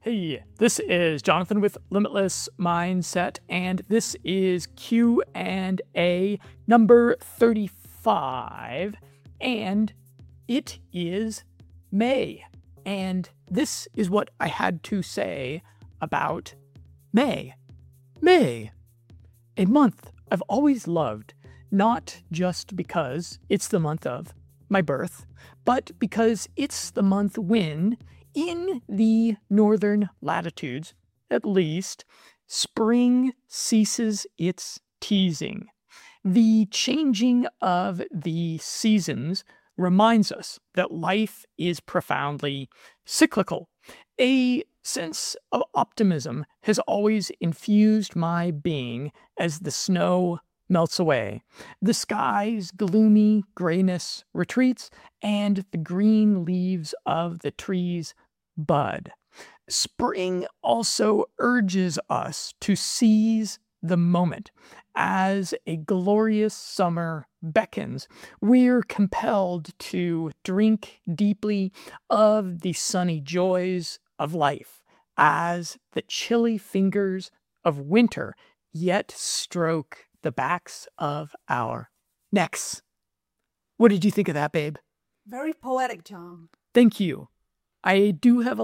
Hey, this is Jonathan with Limitless Mindset, and this is Q&A number 35, and it is May. And this is what I had to say about May. May, a month I've always loved, not just because it's the month of my birth, but because it's the month when, in the northern latitudes, at least, spring ceases its teasing. The changing of the seasons reminds us that life is profoundly cyclical. A sense of optimism has always infused my being as the snow melts away. The sky's gloomy grayness retreats, and the green leaves of the trees bud. Spring also urges us to seize the moment. As a glorious summer beckons, we're compelled to drink deeply of the sunny joys of life, as the chilly fingers of winter yet stroke the backs of our necks. What did you think of that, babe? Very poetic, John. Thank you. I do have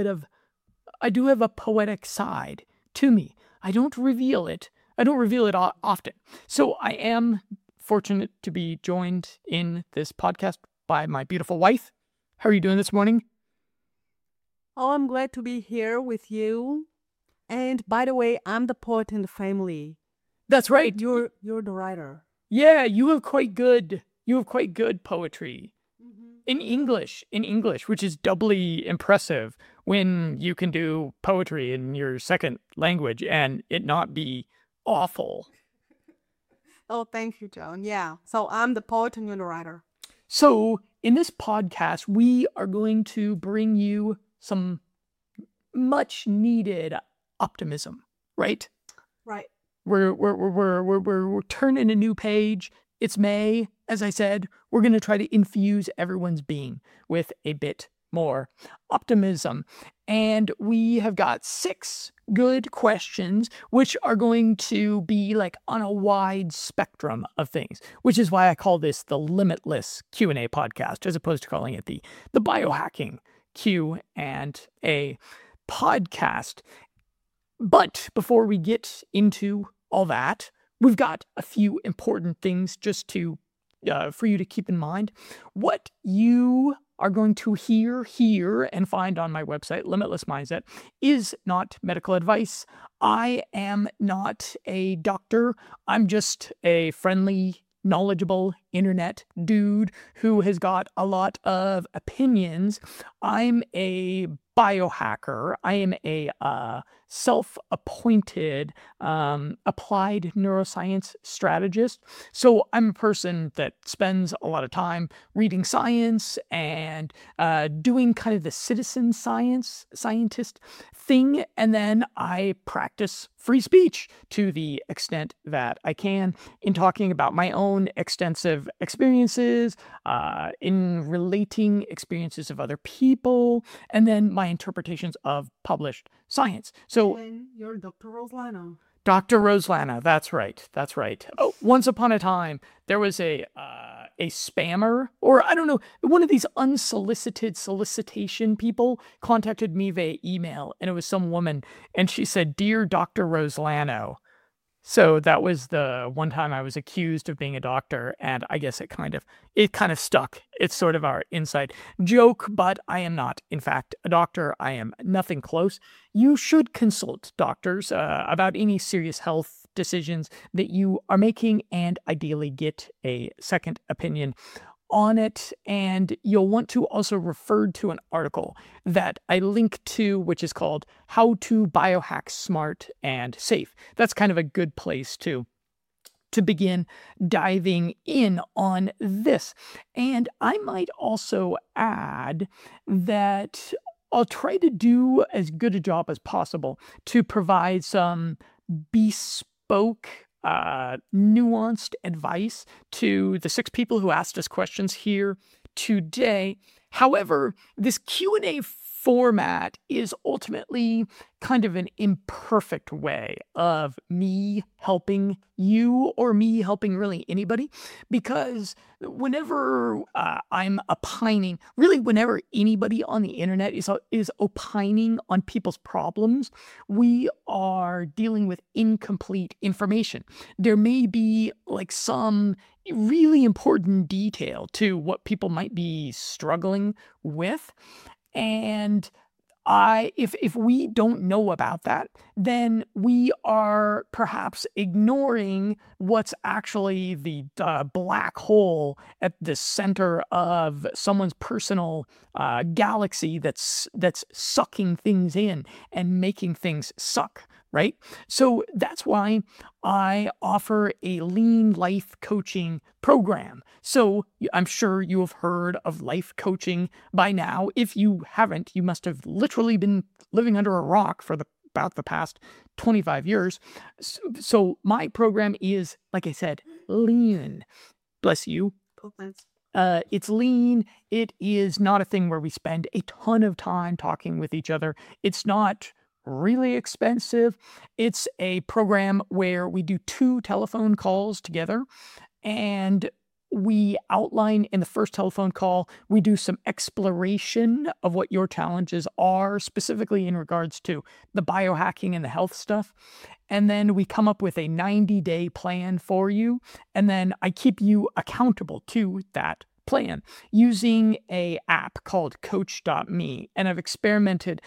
a poetic side to me. I don't reveal it often. So I am fortunate to be joined in this podcast by my beautiful wife. How are you doing this morning? Oh, I'm glad to be here with you. And by the way, I'm the poet in the family. That's right. You're the writer. Yeah, you have quite good poetry. In English, which is doubly impressive when you can do poetry in your second language and it not be awful. Oh, thank you, John. Yeah. So I'm the poet and you're the writer. So in this podcast, we are going to bring you some much needed optimism, right? Right. We're turning a new page. It's May, as I said. We're going to try to infuse everyone's being with a bit more optimism. And we have got 6 good questions, which are going to be like on a wide spectrum of things, which is why I call this the Limitless Q&A podcast, as opposed to calling it the biohacking Q&A podcast. But before we get into all that, we've got a few important things just to for you to keep in mind. What you are going to hear and find on my website, Limitless Mindset, is not medical advice. I am not a doctor. I'm just a friendly, knowledgeable internet dude who has got a lot of opinions. I'm a biohacker. I am a self-appointed applied neuroscience strategist. So I'm a person that spends a lot of time reading science and doing kind of the citizen scientist thing. And then I practice free speech to the extent that I can in talking about my own extensive experiences, in relating experiences of other people, and then my interpretations of published science. So And you're Dr. Roslano. Dr. Roslana, that's right. Oh, once upon a time, there was a spammer, or I don't know, one of these unsolicited solicitation people contacted me via email, and it was some woman, and she said, "Dear Dr. Roslano." So that was the one time I was accused of being a doctor, and I guess it kind of stuck. It's sort of our inside joke, but I am not, in fact, a doctor. I am nothing close. You should consult doctors about any serious health decisions that you are making, and ideally get a second opinion on it. And you'll want to also refer to an article that I link to, which is called How to Biohack Smart and Safe. That's kind of a good place to begin diving in on this. And I might also add that I'll try to do as good a job as possible to provide some bespoke nuanced advice to the 6 people who asked us questions here today. However, this Q&A format is ultimately kind of an imperfect way of me helping you or me helping really anybody, because whenever I'm opining, really whenever anybody on the internet is opining on people's problems, we are dealing with incomplete information. There may be like some really important detail to what people might be struggling with. And if we don't know about that, then we are perhaps ignoring what's actually the black hole at the center of someone's personal galaxy that's sucking things in and making things suck. Right? So that's why I offer a lean life coaching program. So I'm sure you have heard of life coaching by now. If you haven't, you must have literally been living under a rock for about the past 25 years. So my program is, like I said, lean. Bless you. It's lean. It is not a thing where we spend a ton of time talking with each other. It's not really expensive. It's a program where we do 2 telephone calls together, and we outline in the first telephone call, we do some exploration of what your challenges are, specifically in regards to the biohacking and the health stuff. And then we come up with a 90-day plan for you. And then I keep you accountable to that plan using a app called Coach.me. And I've experimented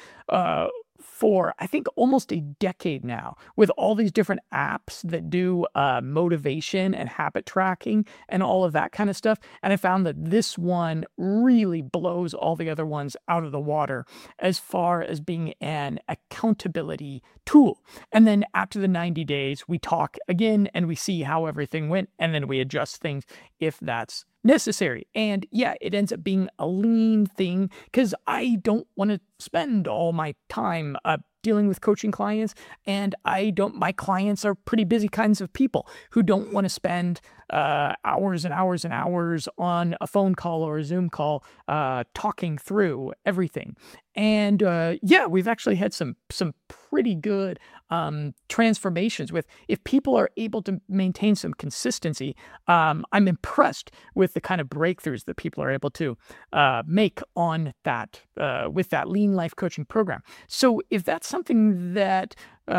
for, I think, almost a decade now with all these different apps that do motivation and habit tracking and all of that kind of stuff. And I found that this one really blows all the other ones out of the water as far as being an accountability tool. And then after the 90 days, we talk again and we see how everything went, and then we adjust things if that's necessary. And yeah, it ends up being a lean thing because I don't want to spend all my time dealing with coaching clients, and my clients are pretty busy kinds of people who don't want to spend hours and hours and hours on a phone call or a Zoom call talking through everything. And yeah, we've actually had some pretty good transformations with, if people are able to maintain some consistency, I'm impressed with the kind of breakthroughs that people are able to make on that with that lean life coaching program. So if that's something that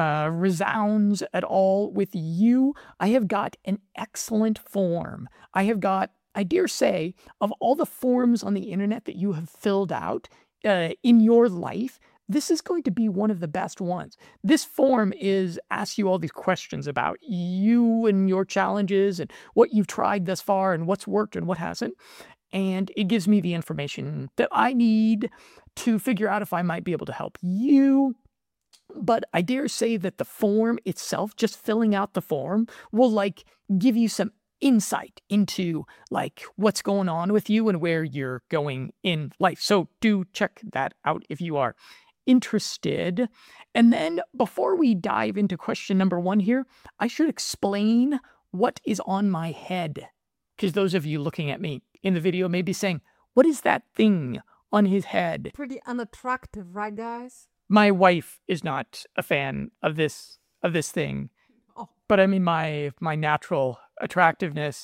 resounds at all with you, I have got an excellent form. I dare say, of all the forms on the internet that you have filled out in your life, this is going to be one of the best ones. This form asks you all these questions about you and your challenges and what you've tried thus far and what's worked and what hasn't. And it gives me the information that I need to figure out if I might be able to help you. But I dare say that the form itself, just filling out the form, will give you some insight into what's going on with you and where you're going in life. So do check that out if you are interested. And then before we dive into question number 1 here, I should explain what is on my head. Because those of you looking at me in the video may be saying, what is that thing on his head? Pretty unattractive, right, guys? My wife is not a fan of this thing. Oh. But I mean, my natural attractiveness,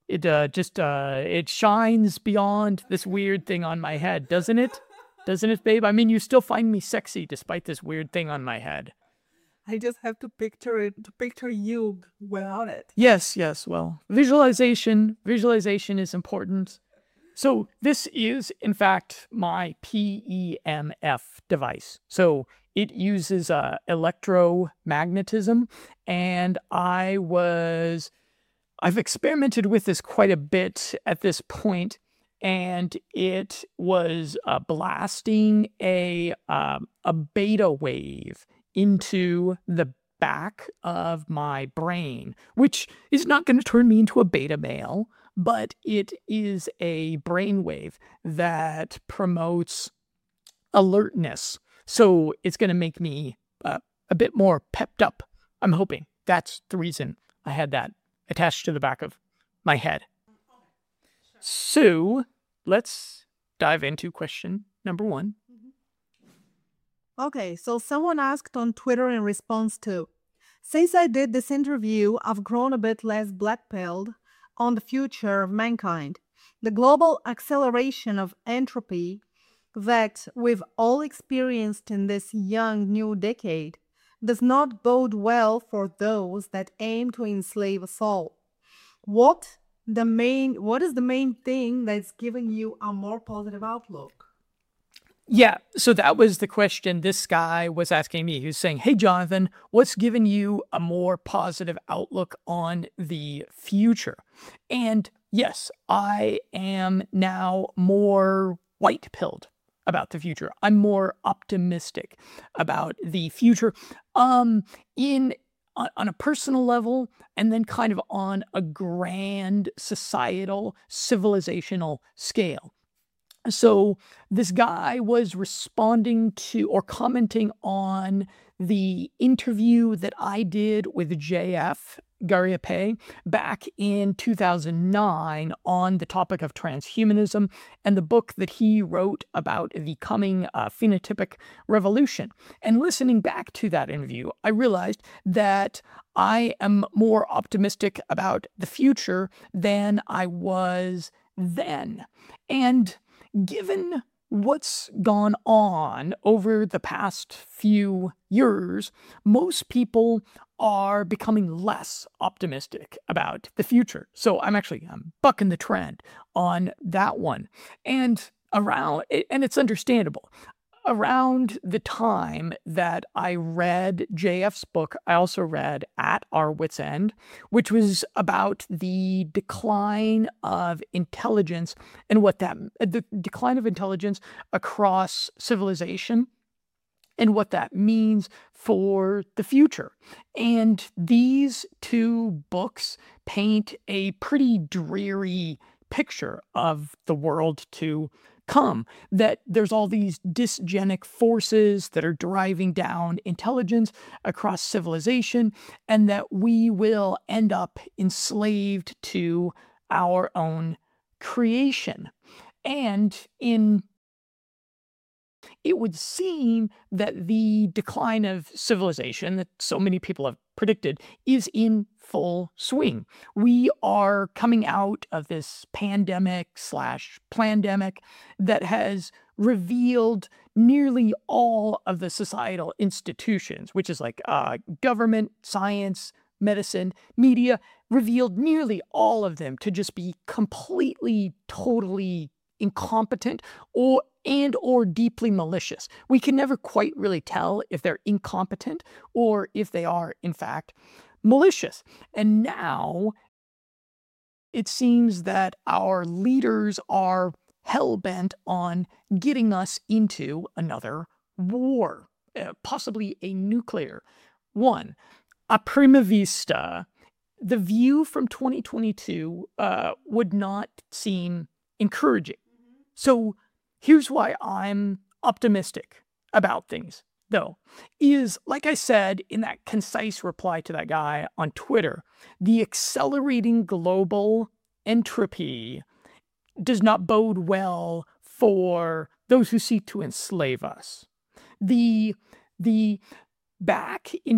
it shines beyond this weird thing on my head, doesn't it? Doesn't it, babe? I mean, you still find me sexy despite this weird thing on my head. I just have to picture you without it. Yes. Well, visualization is important. So this is, in fact, my PEMF device. So it uses electromagnetism, and I've experimented with this quite a bit at this point, and it was blasting a beta wave into the back of my brain, which is not going to turn me into a beta male, but it is a brainwave that promotes alertness. So it's going to make me a bit more pepped up. I'm hoping that's the reason I had that attached to the back of my head. So let's dive into question number 1. Okay, so someone asked on Twitter in response to, since I did this interview, I've grown a bit less black-pilled on the future of mankind. The global acceleration of entropy that we've all experienced in this young new decade does not bode well for those that aim to enslave us all. What is the main thing that's giving you a more positive outlook? Yeah, so that was the question this guy was asking me. He was saying, hey, Jonathan, what's given you a more positive outlook on the future? And yes, I am now more white-pilled about the future. I'm more optimistic about the future in on a personal level, and then kind of on a grand societal, civilizational scale. So this guy was responding to or commenting on the interview that I did with J.F. Gariepy back in 2009 on the topic of transhumanism and the book that he wrote about the coming phenotypic revolution. And listening back to that interview, I realized that I am more optimistic about the future than I was then. And given what's gone on over the past few years, most people are becoming less optimistic about the future. So I'm bucking the trend on that one. And it's understandable. Around the time that I read JF's book, I also read At Our Wit's End, which was about the decline of intelligence and the decline of intelligence across civilization and what that means for the future. And these two books paint a pretty dreary picture of the world to come, that there's all these dysgenic forces that are driving down intelligence across civilization, and that we will end up enslaved to our own creation. And it would seem that the decline of civilization that so many people have predicted is in full swing. We are coming out of this pandemic/plandemic that has revealed nearly all of the societal institutions, which is like government, science, medicine, media, revealed nearly all of them to just be completely, totally incompetent or deeply malicious. We can never quite really tell if they're incompetent or if they are, in fact, malicious. And now it seems that our leaders are hell-bent on getting us into another war, possibly a nuclear one. A prima vista, the view from 2022 would not seem encouraging. So here's why I'm optimistic about things, though, is, like I said in that concise reply to that guy on Twitter, the accelerating global entropy does not bode well for those who seek to enslave us. Back in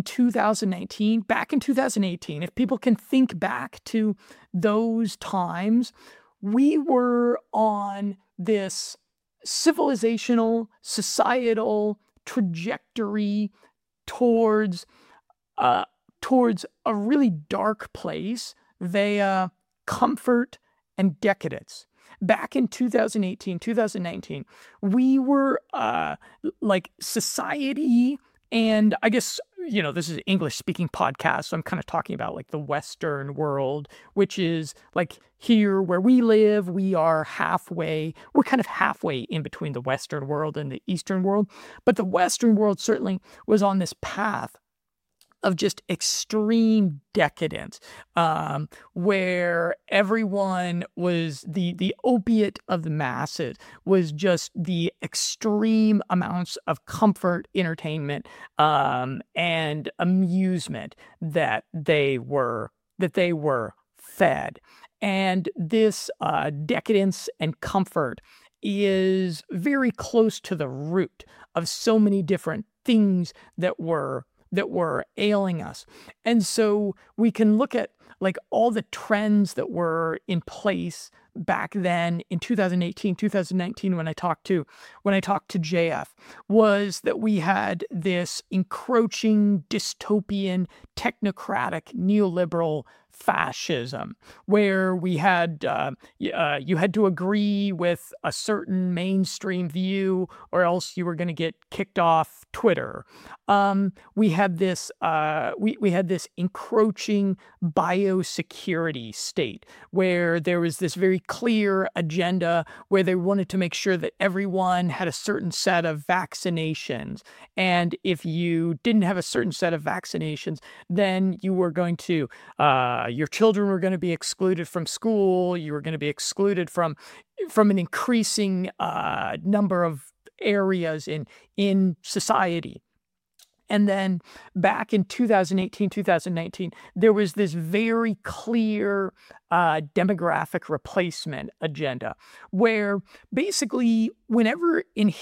2018, if people can think back to those times, we were on this civilizational, societal trajectory towards a really dark place via comfort and decadence. Back in 2018, 2019, we were like society, and I guess, this is an English-speaking podcast, so I'm kind of talking about like the Western world, which is like here where we live, we're kind of halfway in between the Western world and the Eastern world. But the Western world certainly was on this path of just extreme decadence, where everyone was the opiate of the masses was just the extreme amounts of comfort, entertainment, and amusement that they were fed. And this decadence and comfort is very close to the root of so many different things that were ailing us. And so we can look at like all the trends that were in place back then in 2018, 2019, when I talked to JF, was that we had this encroaching dystopian technocratic neoliberal fascism, where we had you had to agree with a certain mainstream view, or else you were going to get kicked off Twitter. We had this encroaching biosecurity state, where there was this very clear agenda where they wanted to make sure that everyone had a certain set of vaccinations, and if you didn't have a certain set of vaccinations, then you were going to your children were going to be excluded from school. You were going to be excluded from an increasing number of areas in society. And then back in 2018, 2019, there was this very clear demographic replacement agenda, where basically whenever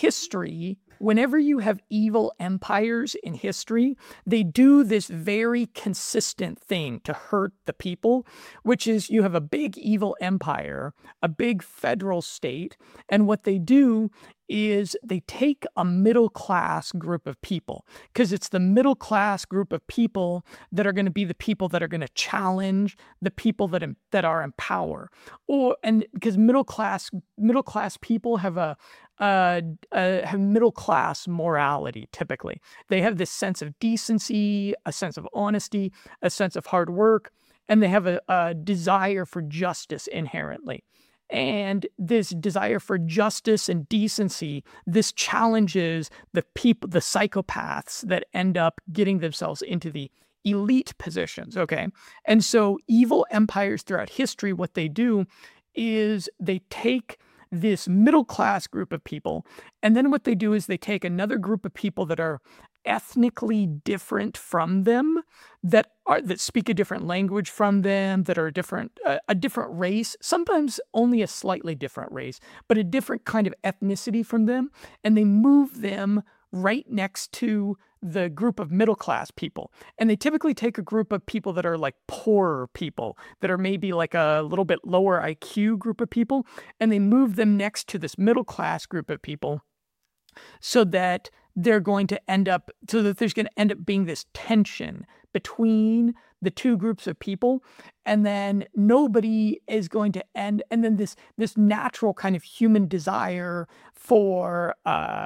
you have evil empires in history, they do this very consistent thing to hurt the people, which is you have a big evil empire, a big federal state, and what they do is they take a middle class group of people, because it's the middle class group of people that are going to be the people that are going to challenge the people that are in power, and because middle class people have have middle class morality. Typically, they have this sense of decency, a sense of honesty, a sense of hard work, and they have a desire for justice inherently. And this desire for justice and decency, this challenges the psychopaths that end up getting themselves into the elite positions, okay? And so evil empires throughout history, what they do is they take this middle class group of people, and then what they do is they take another group of people that are ethnically different from them, that speak a different language from them, that are a different race, sometimes only a slightly different race, but a different kind of ethnicity from them, and they move them right next to the group of middle class people. And they typically take a group of people that are like poorer people, that are maybe like a little bit lower IQ group of people, and they move them next to this middle class group of people, so that there's going to end up being this tension between the two groups of people, and then nobody is going to end, and then this natural kind of human desire for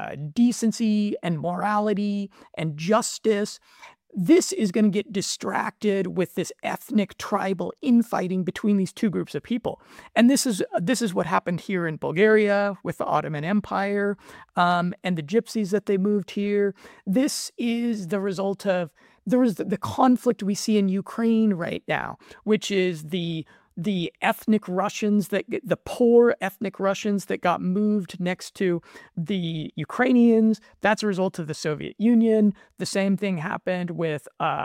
decency and morality and justice, this is going to get distracted with this ethnic tribal infighting between these two groups of people. And this is what happened here in Bulgaria with the Ottoman Empire and the gypsies that they moved here. This is the result of the conflict we see in Ukraine right now, which is the ethnic Russians, the poor ethnic Russians that got moved next to the Ukrainians. That's a result of the Soviet Union. The same thing happened with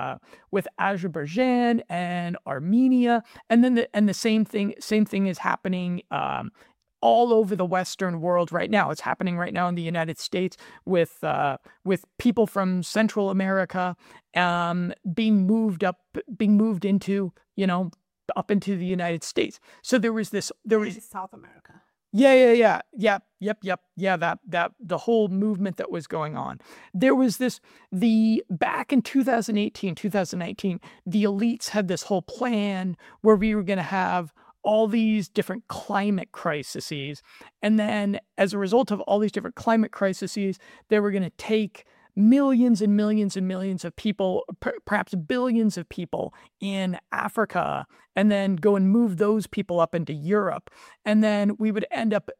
Azerbaijan and Armenia, and then the same thing is happening all over the Western world right now. It's happening right now in the United States with people from Central America being moved into, up into the United States. So there was South America. Yeah. That the whole movement that was going on. There was back in 2018, 2019, the elites had this whole plan where we were going to have all these different climate crises. And then as a result of all these different climate crises, they were going to take millions and millions and millions of people, perhaps billions of people in Africa, and then go and move those people up into Europe. And then we would end up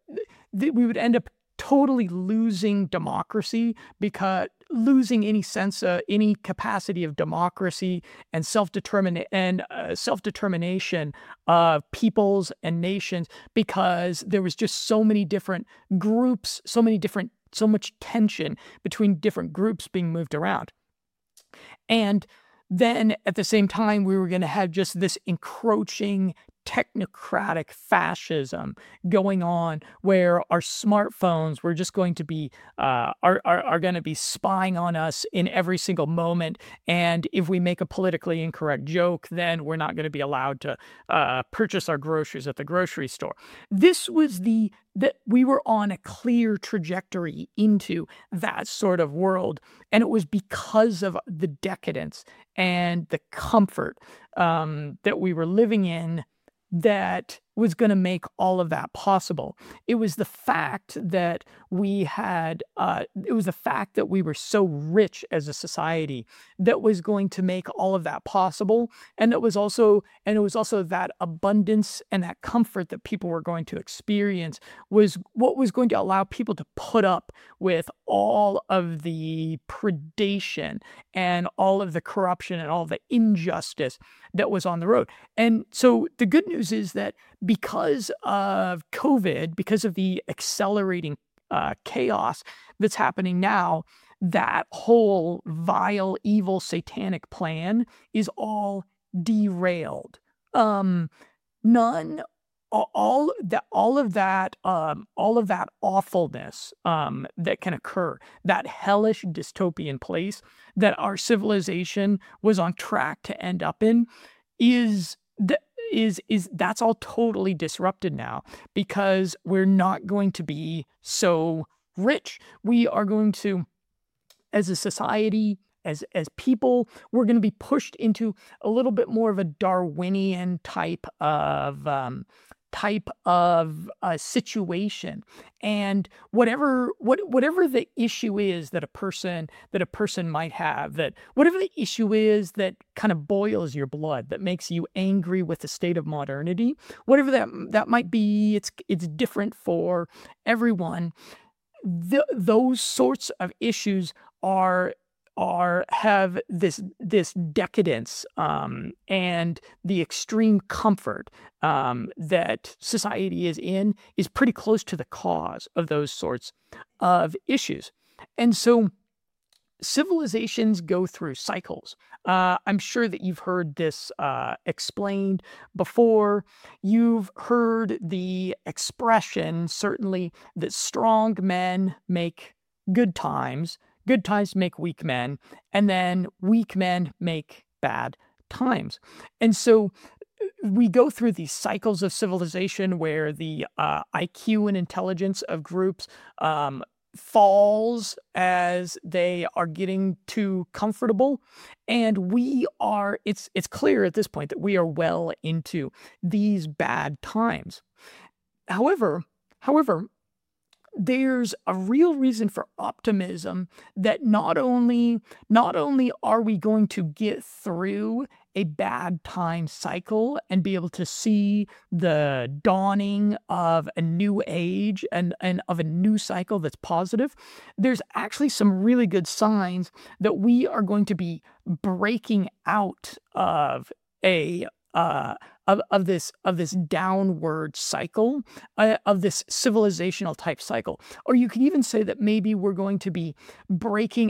totally losing democracy, because losing any capacity of democracy and self-determination of peoples and nations, because there was just so many different groups, so much tension between different groups being moved around. And then at the same time, we were going to have just this encroaching technocratic fascism going on, where our smartphones were just going to be are going to be spying on us in every single moment, and if we make a politically incorrect joke, then we're not going to be allowed to purchase our groceries at the grocery store. This was that we were on a clear trajectory into that sort of world, and it was because of the decadence and the comfort that we were living in that was going to make all of that possible. It was the fact that we were so rich as a society that was going to make all of that possible. And it was also that abundance and that comfort that people were going to experience was what was going to allow people to put up with all of the predation and all of the corruption and all the injustice that was on the road. And so the good news is that because of COVID, because of the accelerating chaos that's happening now, that whole vile, evil, satanic plan is all derailed. All of that awfulness that can occur, that hellish dystopian place that our civilization was on track to end up in, that's all totally disrupted now, because we're not going to be so rich. We are going to, as a society, as people, we're going to be pushed into a little bit more of a Darwinian type of situation, and whatever the issue is that a person might have, that whatever the issue is that kind of boils your blood, that makes you angry with the state of modernity, whatever that might be, it's different for everyone. Those sorts of issues have this decadence and the extreme comfort that society is in is pretty close to the cause of those sorts of issues. And so civilizations go through cycles. I'm sure that you've heard this explained before. You've heard the expression, certainly, that strong men make good times make weak men, and then weak men make bad times. And so we go through these cycles of civilization where the IQ and intelligence of groups falls as they are getting too comfortable, and it's clear at this point that we are well into these bad times. However, there's a real reason for optimism that not only are we going to get through a bad time cycle and be able to see the dawning of a new age and of a new cycle that's positive, there's actually some really good signs that we are going to be breaking out of this downward cycle, of this civilizational type cycle. Or you could even say that maybe we're going to be breaking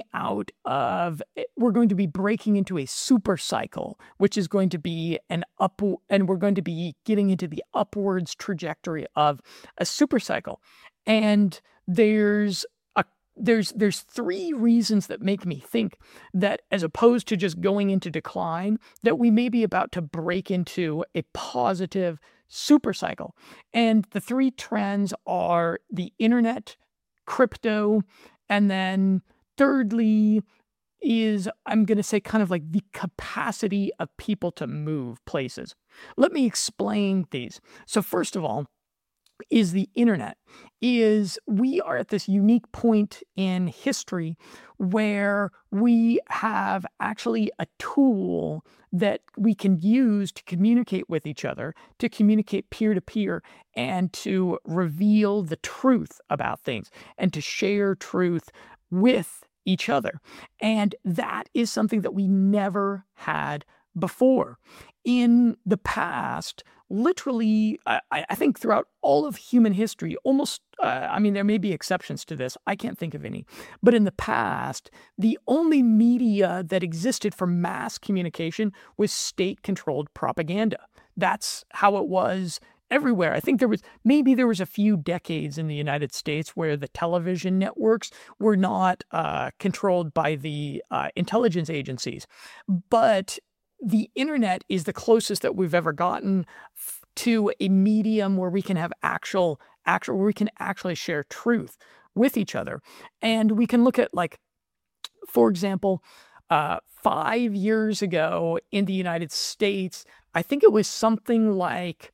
into a super cycle, which is going to be and we're going to be getting into the upwards trajectory of a super cycle. And there's three reasons that make me think that, as opposed to just going into decline, that we may be about to break into a positive super cycle. And the three trends are the internet, crypto, and then thirdly is, I'm going to say, kind of like the capacity of people to move places. Let me explain these. So first of all, is the internet. We are at this unique point in history where we have actually a tool that we can use to communicate with each other, to communicate peer-to-peer, and to reveal the truth about things, and to share truth with each other. And that is something that we never had before. In the past, literally, I think throughout all of human history, almost, there may be exceptions to this, I can't think of any, but in the past, the only media that existed for mass communication was state-controlled propaganda. that's how it was everywhere. I think there was a few decades in the United States where the television networks were not controlled by the intelligence agencies, but the internet is the closest that we've ever gotten to a medium where we can have where we can actually share truth with each other. And we can look at, like, for example, 5 years ago in the United States, I think it was something like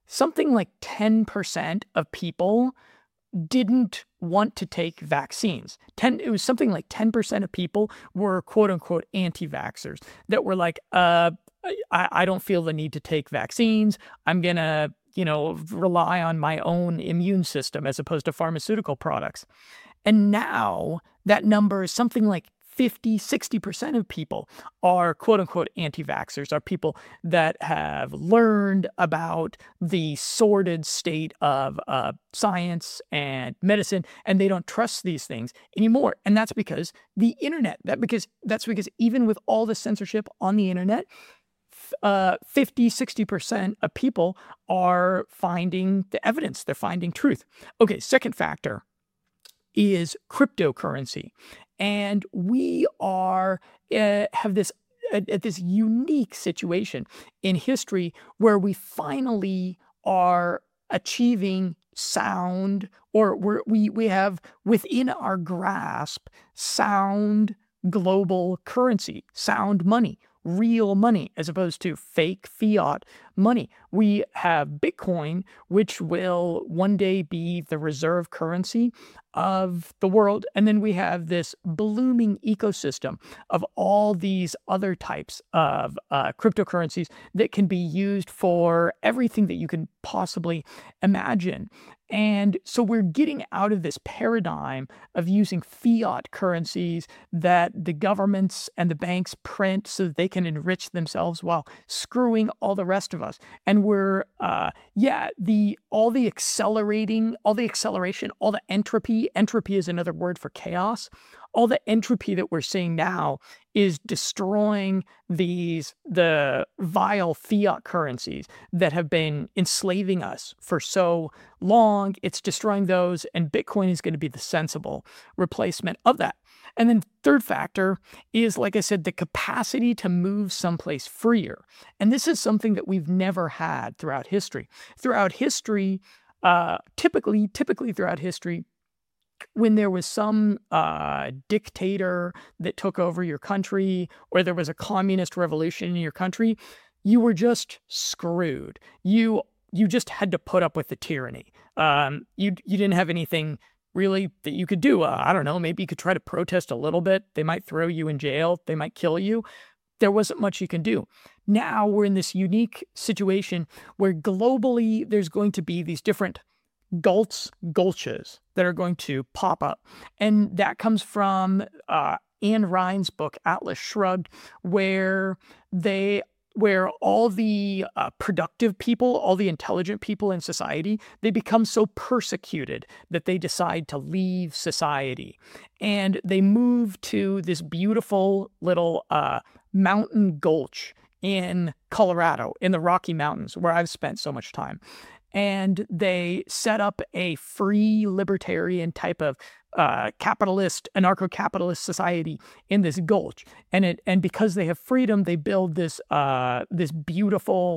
10% of people didn't want to take vaccines. It was something like 10% of people were quote unquote anti-vaxxers that were like, I don't feel the need to take vaccines. I'm going to, rely on my own immune system as opposed to pharmaceutical products. And now that number is something like 50, 60% of people are quote unquote anti-vaxxers, are people that have learned about the sordid state of science and medicine, and they don't trust these things anymore. And that's because the internet, that's because even with all the censorship on the internet, 50, 60% of people are finding the evidence. They're finding truth. Okay, second factor is cryptocurrency. And we have this unique situation in history where we finally are achieving sound, or we have within our grasp sound global currency, sound money, real money, as opposed to fake fiat money. We have Bitcoin, which will one day be the reserve currency of the world. And then we have this blooming ecosystem of all these other types of cryptocurrencies that can be used for everything that you can possibly imagine. And so we're getting out of this paradigm of using fiat currencies that the governments and the banks print so that they can enrich themselves while screwing all the rest of us. And we're, all the acceleration, all the entropy is another word for chaos. All the entropy that we're seeing now is destroying the vile fiat currencies that have been enslaving us for so long. It's destroying those, and Bitcoin is going to be the sensible replacement of that. And then third factor is, like I said, the capacity to move someplace freer. And this is something that we've never had throughout history. Typically throughout history, when there was some dictator that took over your country, or there was a communist revolution in your country, you were just screwed. You just had to put up with the tyranny. You didn't have anything really that you could do. I don't know, maybe you could try to protest a little bit. They might throw you in jail. They might kill you. There wasn't much you can do. Now we're in this unique situation where globally there's going to be these different gulches that are going to pop up. And that comes from Anne Rind's book, Atlas Shrugged, where all the productive people, all the intelligent people in society, they become so persecuted that they decide to leave society. And they move to this beautiful little mountain gulch in Colorado, in the Rocky Mountains, where I've spent so much time. And they set up a free libertarian type of anarcho-capitalist society in this gulch. And because they have freedom, they build this beautiful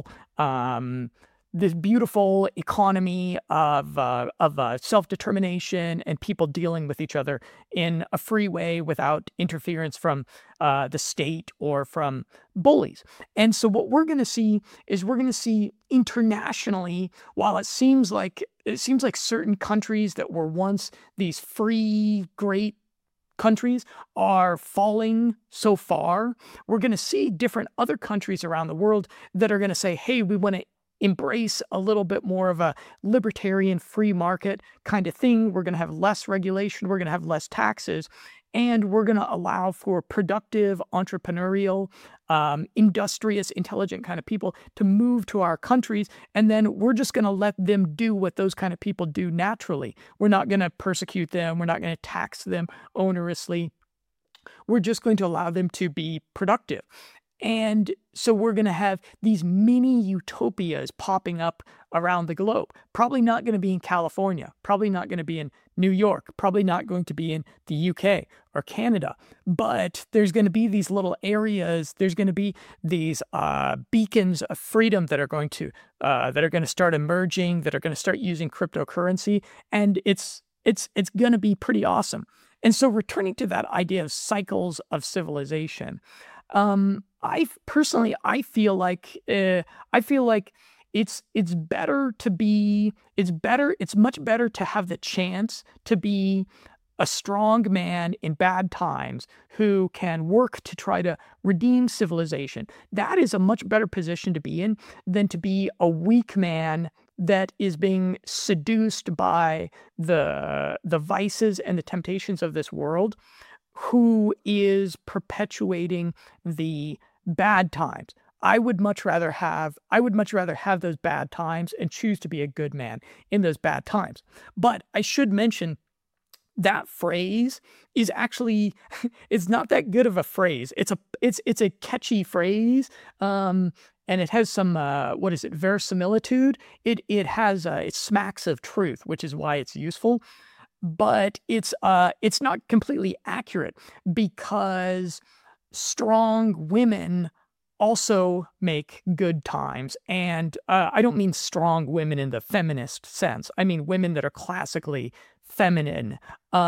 economy of self-determination and people dealing with each other in a free way without interference from the state or from bullies. And so what we're going to see is internationally, while it seems like certain countries that were once these free, great countries are falling so far, we're going to see different other countries around the world that are going to say, hey, we want to embrace a little bit more of a libertarian free market kind of thing. We're going to have less regulation. We're going to have less taxes. And we're going to allow for productive, entrepreneurial, industrious, intelligent kind of people to move to our countries. And then we're just going to let them do what those kind of people do naturally. We're not going to persecute them. We're not going to tax them onerously. We're just going to allow them to be productive. And so we're going to have these mini utopias popping up around the globe. Probably not going to be in California, probably not going to be in New York, probably not going to be in the UK or Canada, but there's going to be these little areas. There's going to be these beacons of freedom that are going to start emerging, that are going to start using cryptocurrency, and it's going to be pretty awesome. And so, returning to that idea of cycles of civilization, I feel like it's much better to have the chance to be a strong man in bad times who can work to try to redeem civilization. That is a much better position to be in than to be a weak man that is being seduced by the vices and the temptations of this world, who is perpetuating the bad times. I would much rather have those bad times and choose to be a good man in those bad times. But I should mention that phrase is actually it's not that good of a phrase. It's a catchy phrase. And it has some verisimilitude. It smacks of truth, which is why it's useful. But it's not completely accurate, because strong women also make good times. And I don't mean strong women in the feminist sense. I mean women that are classically feminine.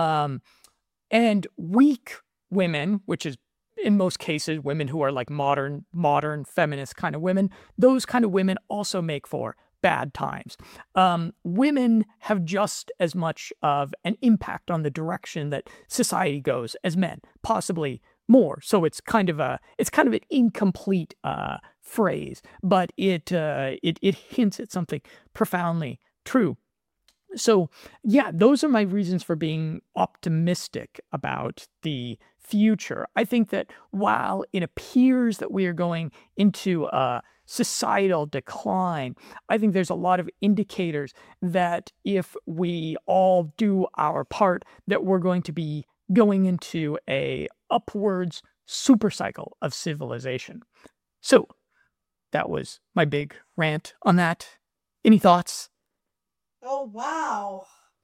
And weak women, which is in most cases women who are like modern feminist kind of women, those kind of women also make for bad times. Women have just as much of an impact on the direction that society goes as men, possibly more. So it's kind of an incomplete phrase, but it hints at something profoundly true. So yeah, those are my reasons for being optimistic about the future. I think that while it appears that we are going into a societal decline, I think there's a lot of indicators that if we all do our part, that we're going to be going into a upwards super cycle of civilization. So that was my big rant on that. Any thoughts? Oh, wow.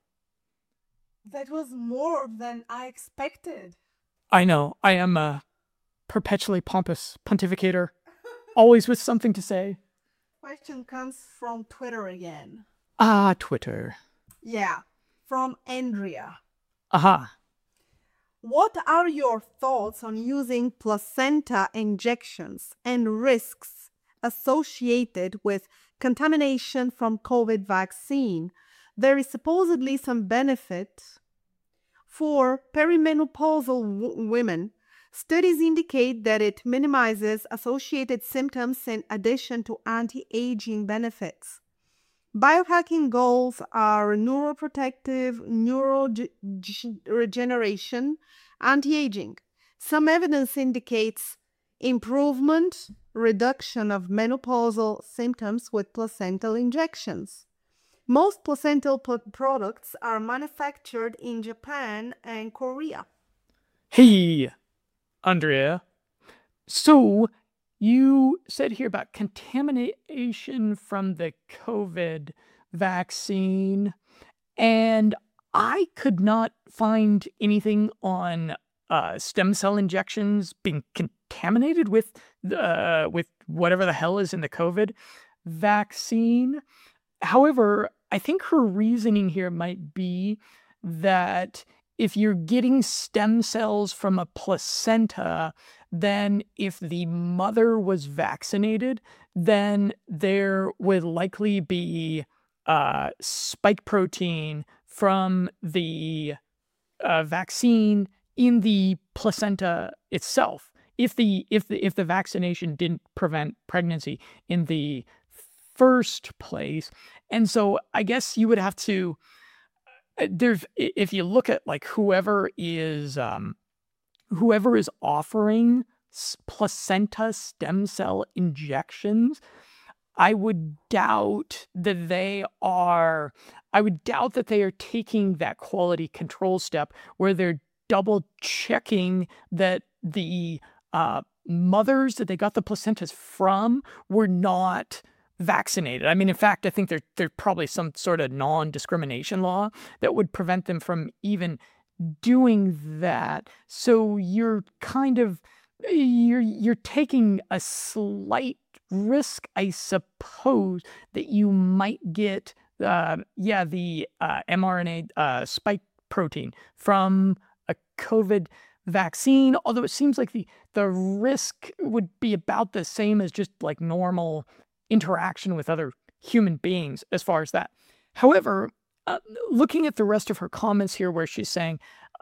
That was more than I expected. I know. I am a perpetually pompous pontificator, always with something to say. Question comes from Twitter again. Twitter. Yeah, from Andrea. Aha. What are your thoughts on using placenta injections and risks associated with contamination from COVID vaccine? There is supposedly some benefit for perimenopausal women. Studies indicate that it minimizes associated symptoms in addition to anti-aging benefits. Biohacking goals are neuroprotective, neuroregeneration, anti-aging. Some evidence indicates improvement, reduction of menopausal symptoms with placental injections. Most placental products are manufactured in Japan and Korea. Hey, Andrea. So you said here about contamination from the COVID vaccine, and I could not find anything on stem cell injections being contaminated with whatever the hell is in the COVID vaccine. However, I think her reasoning here might be that if you're getting stem cells from a placenta, then if the mother was vaccinated, then there would likely be spike protein from the vaccine in the placenta itself. If the vaccination didn't prevent pregnancy in the first place, and so I guess you would have to. If you look at like whoever is offering placenta stem cell injections, I would doubt that they are taking that quality control step where they're double checking that the mothers that they got the placentas from were not vaccinated. I mean, in fact, I think there's probably some sort of non-discrimination law that would prevent them from even doing that. So you're kind of you're taking a slight risk, I suppose, that you might get the mRNA spike protein from a COVID vaccine, although it seems like the risk would be about the same as just like normal interaction with other human beings as far as that. However, looking at the rest of her comments here where she's saying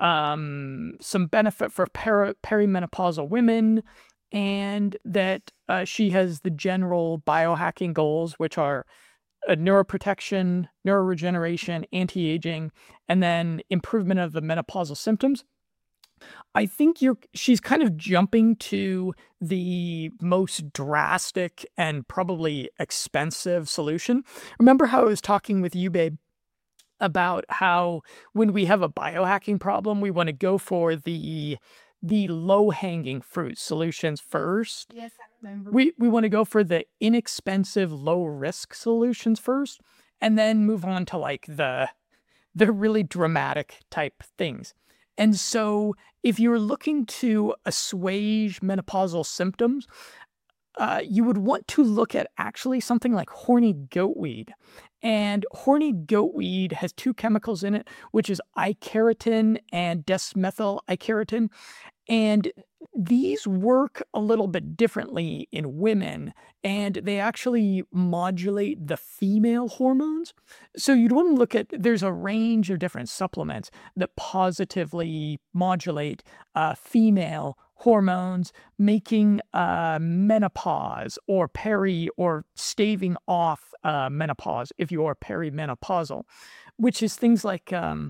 some benefit for perimenopausal women, and that she has the general biohacking goals, which are neuroprotection, neuroregeneration, anti-aging, and then improvement of the menopausal symptoms. I think she's kind of jumping to the most drastic and probably expensive solution. Remember how I was talking with you, babe, about how when we have a biohacking problem, we want to go for the low-hanging fruit solutions first. Yes, I remember. We want to go for the inexpensive, low-risk solutions first, and then move on to like the really dramatic type things. And so if you're looking to assuage menopausal symptoms, you would want to look at actually something like horny goatweed. And horny goatweed has two chemicals in it, which is icaritin and desmethyl icaritin. And these work a little bit differently in women, and they actually modulate the female hormones. So you'd want to look at, there's a range of different supplements that positively modulate female hormones, making menopause or or staving off menopause if you are perimenopausal, which is things like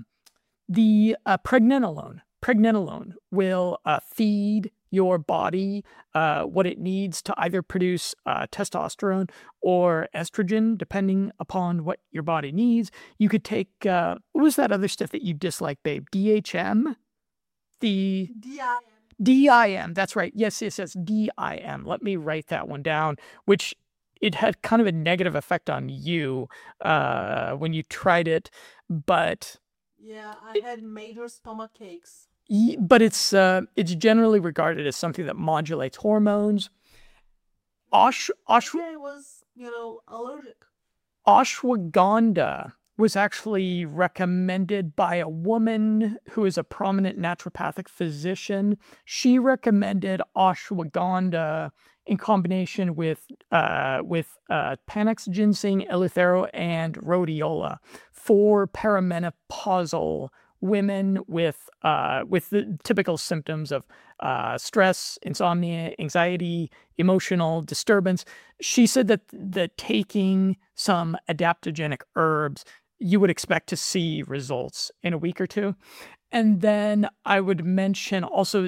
the pregnenolone. Pregnenolone will feed your body what it needs to either produce testosterone or estrogen, depending upon what your body needs. You could take, what was that other stuff that you dislike, babe? DHM? DIM, that's right. Yes, DIM. Let me write that one down, which it had kind of a negative effect on you when you tried it, but... Yeah, I had major stomach aches. But it's generally regarded as something that modulates hormones. I was, allergic. Ashwagandha was actually recommended by a woman who is a prominent naturopathic physician. She recommended ashwagandha in combination with Panax ginseng, eleuthero, and rhodiola for perimenopausal women with the typical symptoms of stress, insomnia, anxiety, emotional disturbance. She said that taking some adaptogenic herbs, you would expect to see results in a week or two. And then I would mention also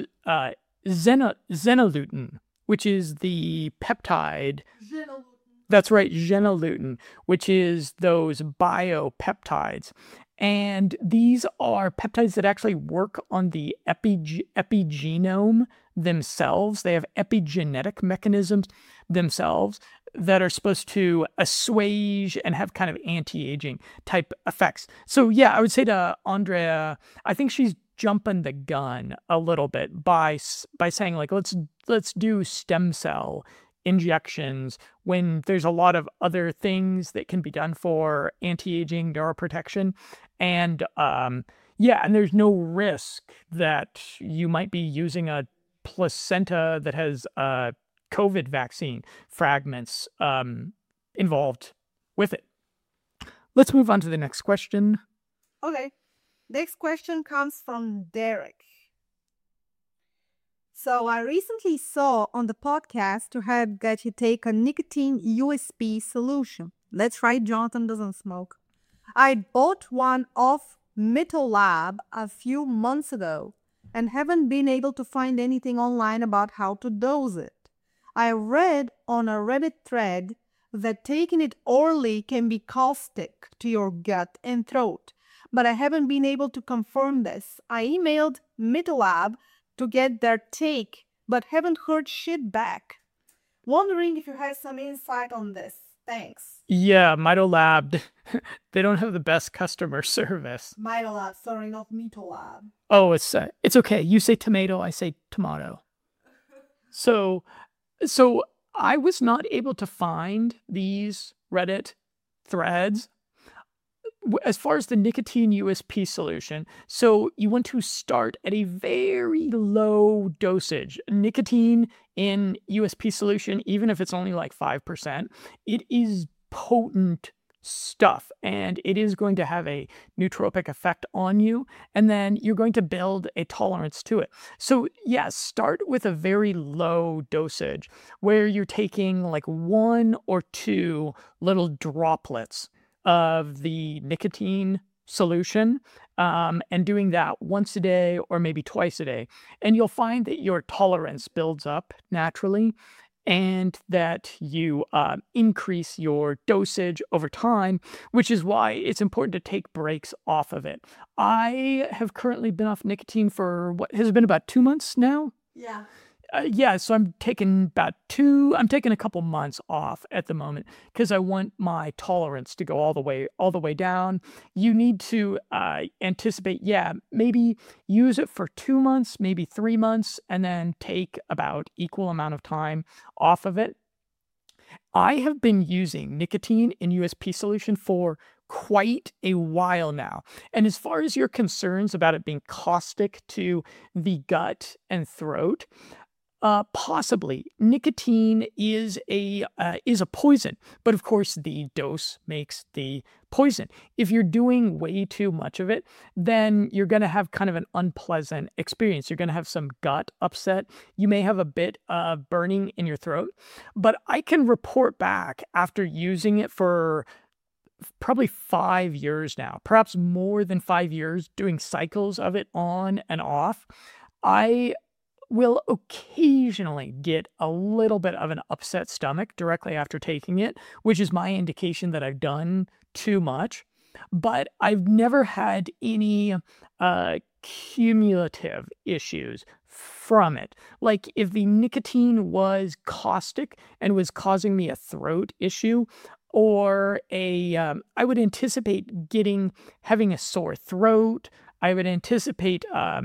xenolutin, which is the peptide. That's right, xenolutin, which is those biopeptides. And these are peptides that actually work on the epigenome themselves. They have epigenetic mechanisms themselves that are supposed to assuage and have kind of anti-aging type effects. So yeah, I would say to Andrea, I think she's jumping the gun a little bit by saying like, let's do stem cell injections when there's a lot of other things that can be done for anti-aging neuroprotection. And and there's no risk that you might be using a placenta that has COVID vaccine fragments involved with it. Let's move on to the next question. Okay. Next question comes from Derek. So I recently saw on the podcast that you take a nicotine USP solution. That's right, Jonathan doesn't smoke. I bought one off Mitolab a few months ago and haven't been able to find anything online about how to dose it. I read on a Reddit thread that taking it orally can be caustic to your gut and throat, but I haven't been able to confirm this. I emailed Mitolab to get their take but haven't heard shit back. Wondering if you had some insight on this. Thanks. Yeah, Mitolab, they don't have the best customer service. Mitolab, sorry, not Mitolab. Oh, it's okay. You say tomato, I say tomato. So I was not able to find these Reddit threads as far as the nicotine USP solution. So you want to start at a very low dosage. Nicotine in USP solution, even if it's only like 5%, it is potent stuff, and it is going to have a nootropic effect on you, and then you're going to build a tolerance to it. So yeah, start with a very low dosage where you're taking like 1 or 2 little droplets of the nicotine solution, and doing that once a day or maybe twice a day. And you'll find that your tolerance builds up naturally, and that you increase your dosage over time, which is why it's important to take breaks off of it. I have currently been off nicotine for what has been about 2 months now. Yeah. Yeah, so I'm taking a couple months off at the moment because I want my tolerance to go all the way down. You need to anticipate, maybe use it for 2 months, maybe 3 months, and then take about equal amount of time off of it. I have been using nicotine in USP solution for quite a while now. And as far as your concerns about it being caustic to the gut and throat, possibly. Nicotine is a poison, but of course the dose makes the poison. If you're doing way too much of it, then you're going to have kind of an unpleasant experience. You're going to have some gut upset. You may have a bit of burning in your throat, but I can report back after using it for probably 5 years now, perhaps more than 5 years, doing cycles of it on and off. I will occasionally get a little bit of an upset stomach directly after taking it, which is my indication that I've done too much. But I've never had any cumulative issues from it. Like if the nicotine was caustic and was causing me a throat issue, or I would anticipate having a sore throat. I would anticipate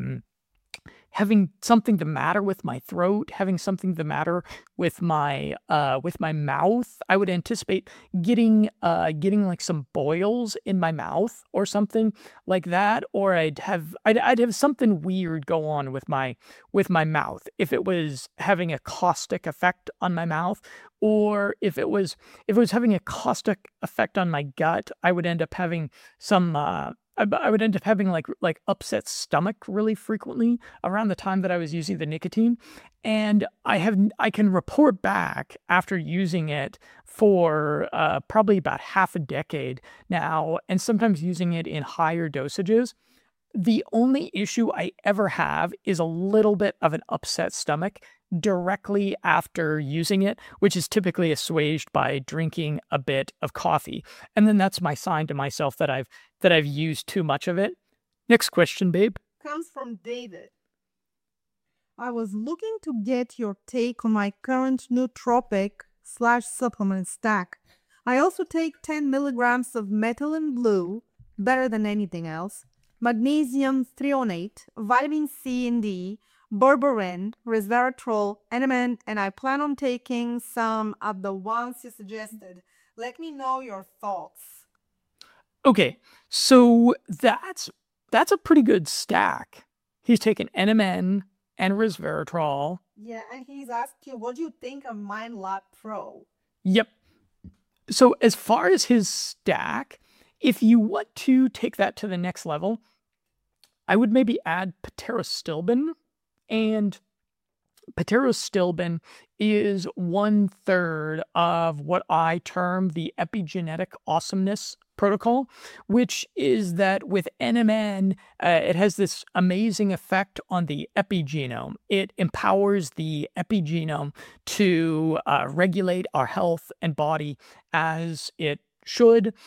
having something the matter with my throat, having something the matter with my mouth. I would anticipate getting like some boils in my mouth or something like that, or I'd have something weird go on with my mouth if it was having a caustic effect on my mouth, or if it was having a caustic effect on my gut. I would end up having some I would end up having like upset stomach really frequently around the time that I was using the nicotine. And I can report back after using it for probably about half a decade now, and sometimes using it in higher dosages. The only issue I ever have is a little bit of an upset stomach directly after using it, which is typically assuaged by drinking a bit of coffee. And then that's my sign to myself that I've used too much of it. Next question, babe. Comes from David. I was looking to get your take on my current nootropic/supplement stack. I also take 10 milligrams of methylene blue, better than anything else, magnesium threonate, vitamin C and D, berberine, resveratrol, NMN, and I plan on taking some of the ones you suggested. Let me know your thoughts. Okay, so that's a pretty good stack. He's taken NMN and resveratrol. Yeah, and he's asked you, what do you think of MindLab Pro? Yep. So as far as his stack, if you want to take that to the next level, I would maybe add pterostilbin. And pterostilbin is 1/3 of what I term the epigenetic awesomeness protocol, which is that with NMN, it has this amazing effect on the epigenome. It empowers the epigenome to regulate our health and body as it should.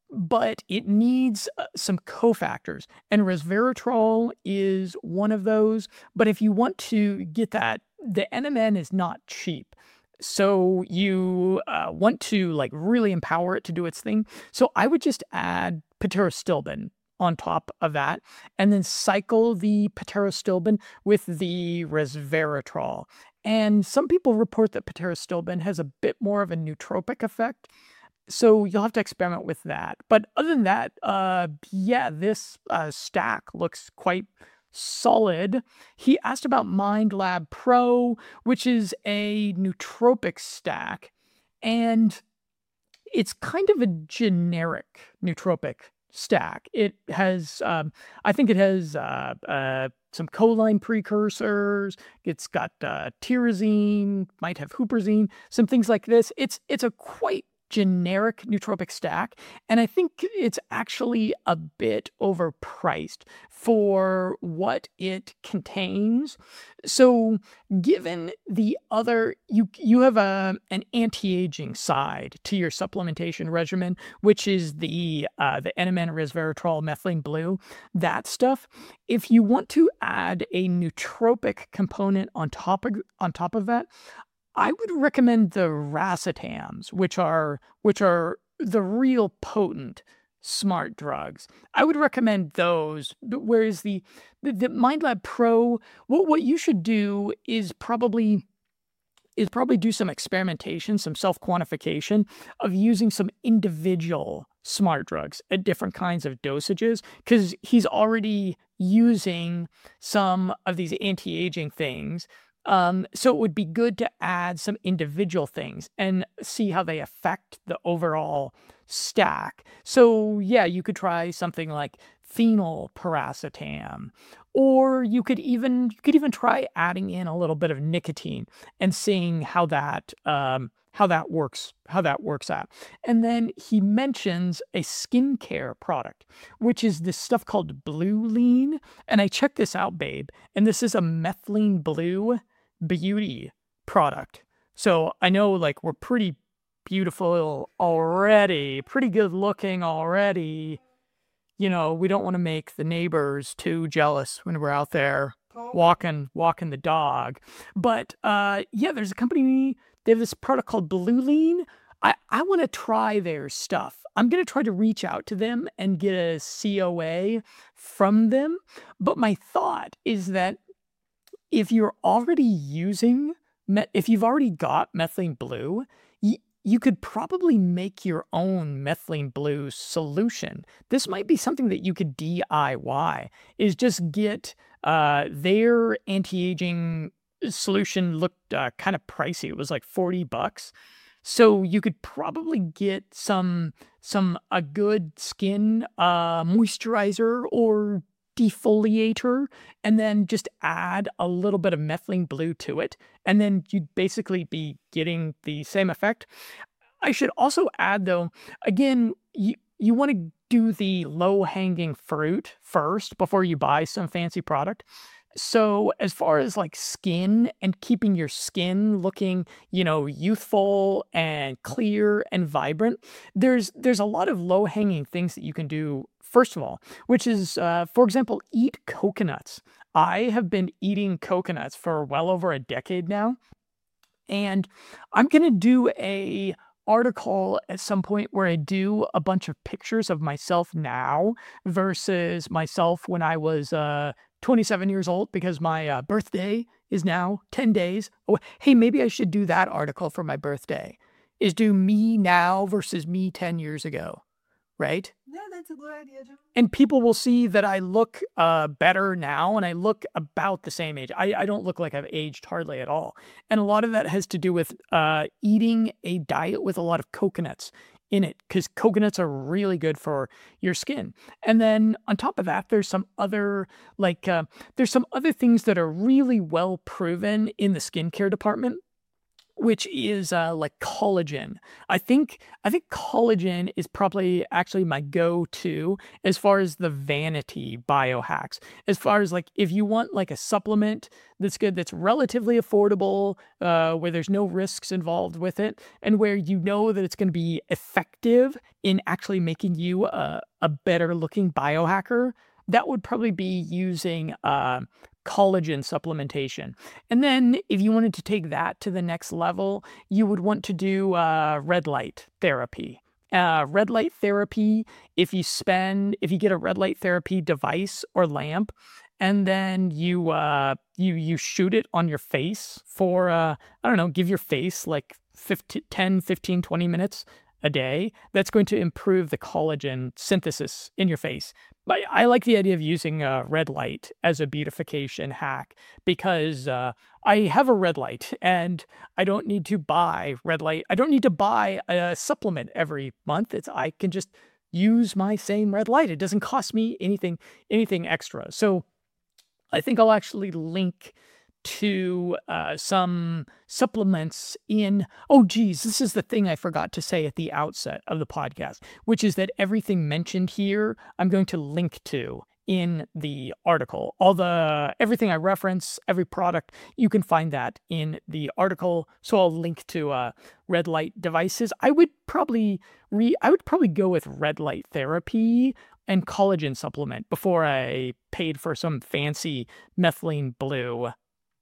but it needs some cofactors, and resveratrol is one of those. But if you want to get that, the NMN is not cheap. So you want to like really empower it to do its thing. So I would just add pterostilbene on top of that, and then cycle the pterostilbene with the resveratrol. And some people report that pterostilbene has a bit more of a nootropic effect. So you'll have to experiment with that. But other than that, this stack looks quite solid. He asked about MindLab Pro, which is a nootropic stack, and it's kind of a generic nootropic stack. It has, I think it has some choline precursors. It's got tyrosine, might have huperzine, some things like this. It's a quite generic nootropic stack, and I think it's actually a bit overpriced for what it contains. So given the other, you have an anti-aging side to your supplementation regimen, which is the NMN, resveratrol, methylene blue, that stuff. If you want to add a nootropic component on top of that, I would recommend the racetams, which are the real potent smart drugs. I would recommend those. Whereas the MindLab Pro, what you should do is probably do some experimentation, some self-quantification of using some individual smart drugs at different kinds of dosages, because he's already using some of these anti-aging things. So it would be good to add some individual things and see how they affect the overall stack. So yeah, you could try something like phenylpiracetam, or you could even try adding in a little bit of nicotine and seeing how that works out. And then he mentions a skincare product, which is this stuff called Blue Lean. And I checked this out, babe, and this is a methylene blue beauty product. So I know like we're pretty beautiful already, pretty good looking already. You know, we don't want to make the neighbors too jealous when we're out there walking the dog. But there's a company, they have this product called Blue Lean. I want to try their stuff. I'm going to try to reach out to them and get a COA from them. But my thought is that if you've already got methylene blue, you could probably make your own methylene blue solution. This might be something that you could DIY, is just get their anti-aging solution looked kind of pricey. It was like $40. So you could probably get a good skin moisturizer or defoliator, and then just add a little bit of methylene blue to it, and then you'd basically be getting the same effect. I should also add, though, again, you want to do the low-hanging fruit first before you buy some fancy product. So as far as like skin and keeping your skin looking, youthful and clear and vibrant, there's a lot of low-hanging things that you can do. First of all, which is, for example, eat coconuts. I have been eating coconuts for well over a decade now, and I'm going to do a article at some point where I do a bunch of pictures of myself now versus myself when I was 27 years old, because my birthday is now 10 days. Oh, hey, maybe I should do that article for my birthday, is do me now versus me 10 years ago, right? Yeah, that's a good idea, John. And people will see that I look better now, and I look about the same age. I don't look like I've aged hardly at all. And a lot of that has to do with eating a diet with a lot of coconuts in it, because coconuts are really good for your skin. And then on top of that, there's some other things that are really well proven in the skincare department. which is like collagen. I think collagen is probably actually my go-to as far as the vanity biohacks. As far as like if you want like a supplement that's good, that's relatively affordable, where there's no risks involved with it, and where you know that it's going to be effective in actually making you a better looking biohacker, that would probably be using collagen supplementation. And then if you wanted to take that to the next level, you would want to do red light therapy. Red light therapy, if you get a red light therapy device or lamp, and then you shoot it on your face for, I don't know, give your face like 10, 15, 20 minutes a day, that's going to improve the collagen synthesis in your face. But I like the idea of using red light as a beautification hack because I have a red light and I don't need to buy red light. I don't need to buy a supplement every month. I can just use my same red light. It doesn't cost me anything extra. So I think I'll actually link to some supplements in, oh geez, this is the thing I forgot to say at the outset of the podcast, which is that everything mentioned here, I'm going to link to in the article. Everything I reference, every product, you can find that in the article. So I'll link to red light devices. I would probably go with red light therapy and collagen supplement before I paid for some fancy methylene blue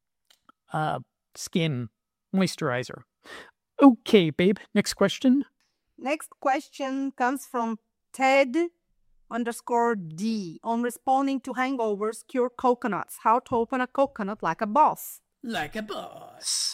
skin moisturizer. Okay, babe. Next question. Next question comes from Ted_D on responding to hangovers cure coconuts. How to open a coconut like a boss. Like a boss.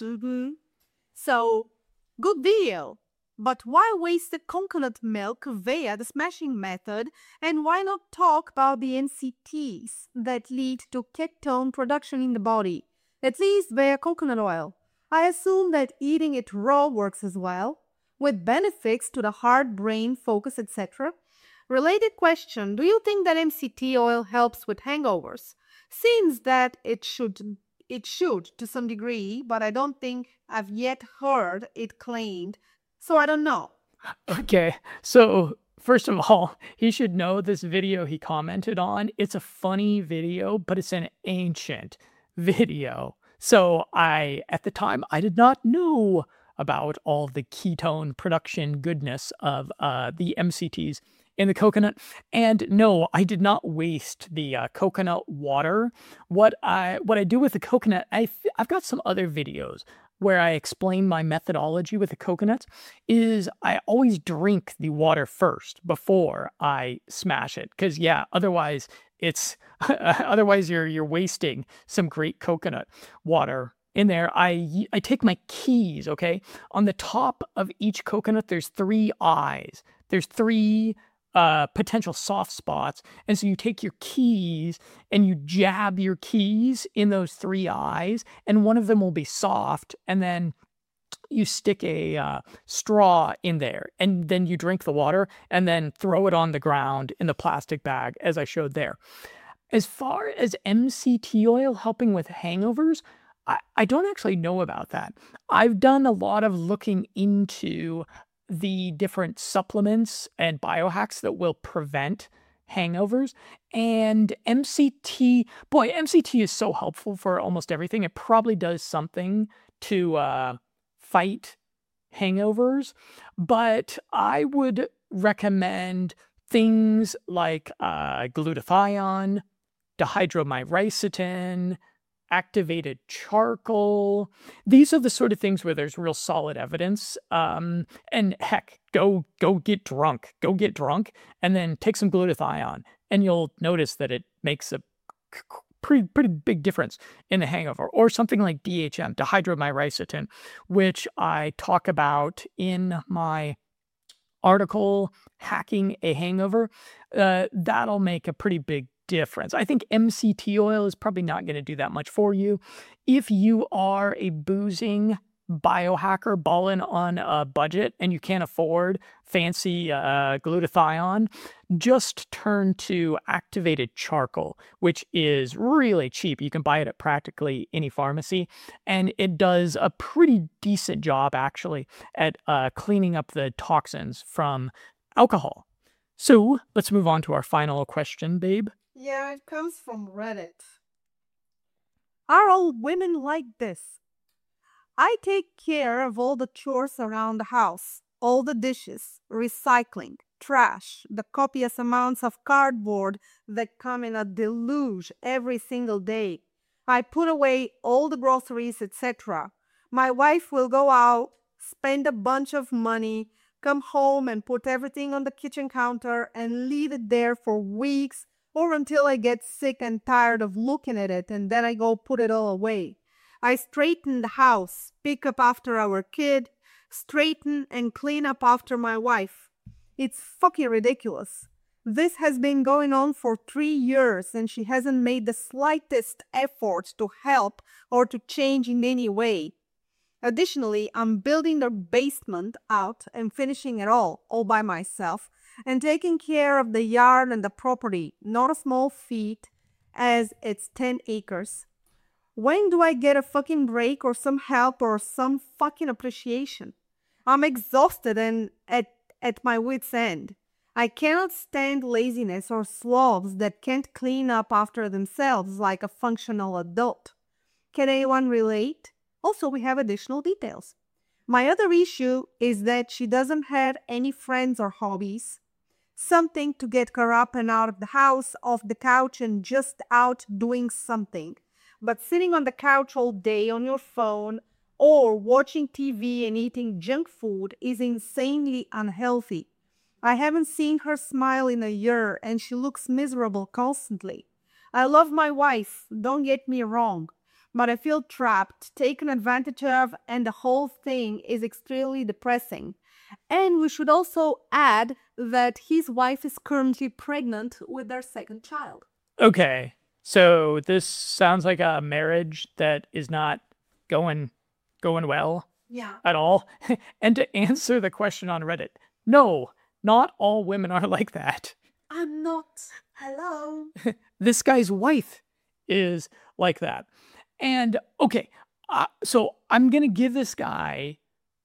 So, good deal. But why waste the coconut milk via the smashing method? And why not talk about the MCTs that lead to ketone production in the body? At least via coconut oil. I assume that eating it raw works as well, with benefits to the heart, brain, focus, etc. Related question, do you think that MCT oil helps with hangovers? Seems that it should to some degree, but I don't think I've yet heard it claimed, so I don't know. Okay, so first of all, he should know this video he commented on. It's a funny video, but it's an ancient video. So at the time, I did not know about all the ketone production goodness of the MCTs in the coconut. And no, I did not waste the coconut water. What I do with the coconut, I've got some other videos where I explain my methodology with the coconuts, is I always drink the water first before I smash it. Because yeah, otherwise you're wasting some great coconut water in there. I take my keys, okay? On the top of each coconut, there's 3 eyes. There's 3 potential soft spots. And so you take your keys and you jab your keys in those 3 eyes, and one of them will be soft, and then you stick a straw in there, and then you drink the water and then throw it on the ground in the plastic bag as I showed there. As far as MCT oil helping with hangovers, I don't actually know about that. I've done a lot of looking into the different supplements and biohacks that will prevent hangovers, and MCT is so helpful for almost everything. It probably does something to fight hangovers, but I would recommend things like glutathione, dihydromyricetin, activated charcoal. These are the sort of things where there's real solid evidence. And heck, go get drunk. Go get drunk and then take some glutathione, and you'll notice that it makes a pretty big difference in the hangover. Or something like DHM, dihydromyricetin, which I talk about in my article, Hacking a Hangover. That'll make a pretty big difference. I think MCT oil is probably not going to do that much for you. If you are a boozing biohacker balling on a budget and you can't afford fancy glutathione, just turn to activated charcoal, which is really cheap. You can buy it at practically any pharmacy, and it does a pretty decent job, actually, at cleaning up the toxins from alcohol. So let's move on to our final question, babe. Yeah, it comes from Reddit. Are all women like this? I take care of all the chores around the house, all the dishes, recycling, trash, the copious amounts of cardboard that come in a deluge every single day. I put away all the groceries, etc. My wife will go out, spend a bunch of money, come home and put everything on the kitchen counter and leave it there for weeks or until I get sick and tired of looking at it and then I go put it all away. I straighten the house, pick up after our kid, straighten and clean up after my wife. It's fucking ridiculous. This has been going on for 3 years and she hasn't made the slightest effort to help or to change in any way. Additionally, I'm building the basement out and finishing it all by myself, and taking care of the yard and the property, not a small feat, as it's 10 acres. When do I get a fucking break or some help or some fucking appreciation? I'm exhausted and at my wit's end. I cannot stand laziness or slobs that can't clean up after themselves like a functional adult. Can anyone relate? Also, we have additional details. My other issue is that she doesn't have any friends or hobbies. Something to get her up and out of the house, off the couch, and just out doing something. But sitting on the couch all day on your phone or watching TV and eating junk food is insanely unhealthy. I haven't seen her smile in a year and she looks miserable constantly. I love my wife, don't get me wrong, but I feel trapped, taken advantage of, and the whole thing is extremely depressing. And we should also add that his wife is currently pregnant with their second child. Okay, so this sounds like a marriage that is not going well at all. And to answer the question on Reddit, no, not all women are like that. I'm not. Hello. This guy's wife is like that. And okay, so I'm going to give this guy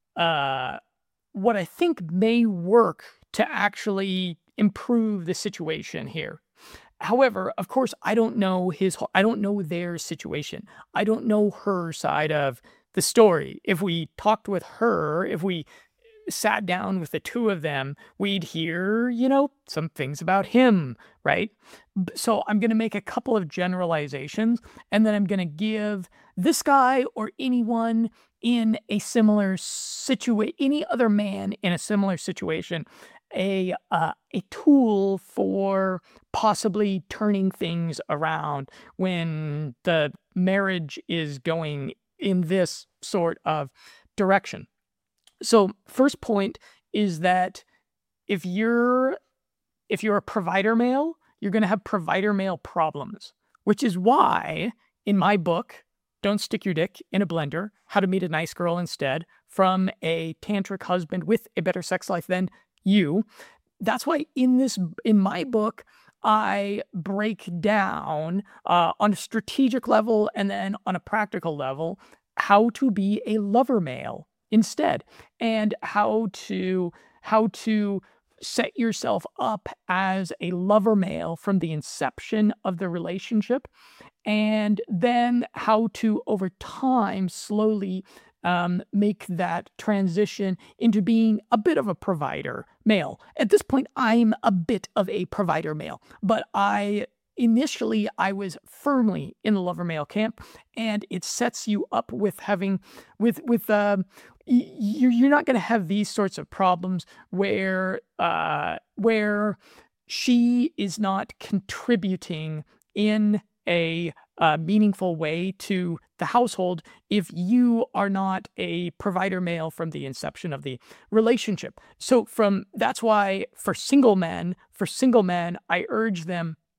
what I think may work to actually improve the situation here. However, of course, I don't know their situation. I don't know her side of the story. If we talked with her, if we sat down with the two of them, we'd hear, some things about him, right? So I'm going to make a couple of generalizations, and then I'm going to give this guy or anyone in a similar situation, any other man in a similar situation, a tool for possibly turning things around when the marriage is going in this sort of direction. So first point is that if you're a provider male, you're going to have provider male problems, which is why in my book, Don't Stick Your Dick in a Blender, How to Meet a Nice Girl Instead, from a tantric husband with a better sex life than you. That's why in my book, I break down on a strategic level and then on a practical level how to be a lover male instead, and how to set yourself up as a lover male from the inception of the relationship, and then how to over time slowly make that transition into being a bit of a provider male. At this point, I'm a bit of a provider male, but initially I was firmly in the lover male camp, and it sets you up with having you're not going to have these sorts of problems where she is not contributing in a meaningful way to the household if you are not a provider male from the inception of the relationship. So that's why for single men, I urge them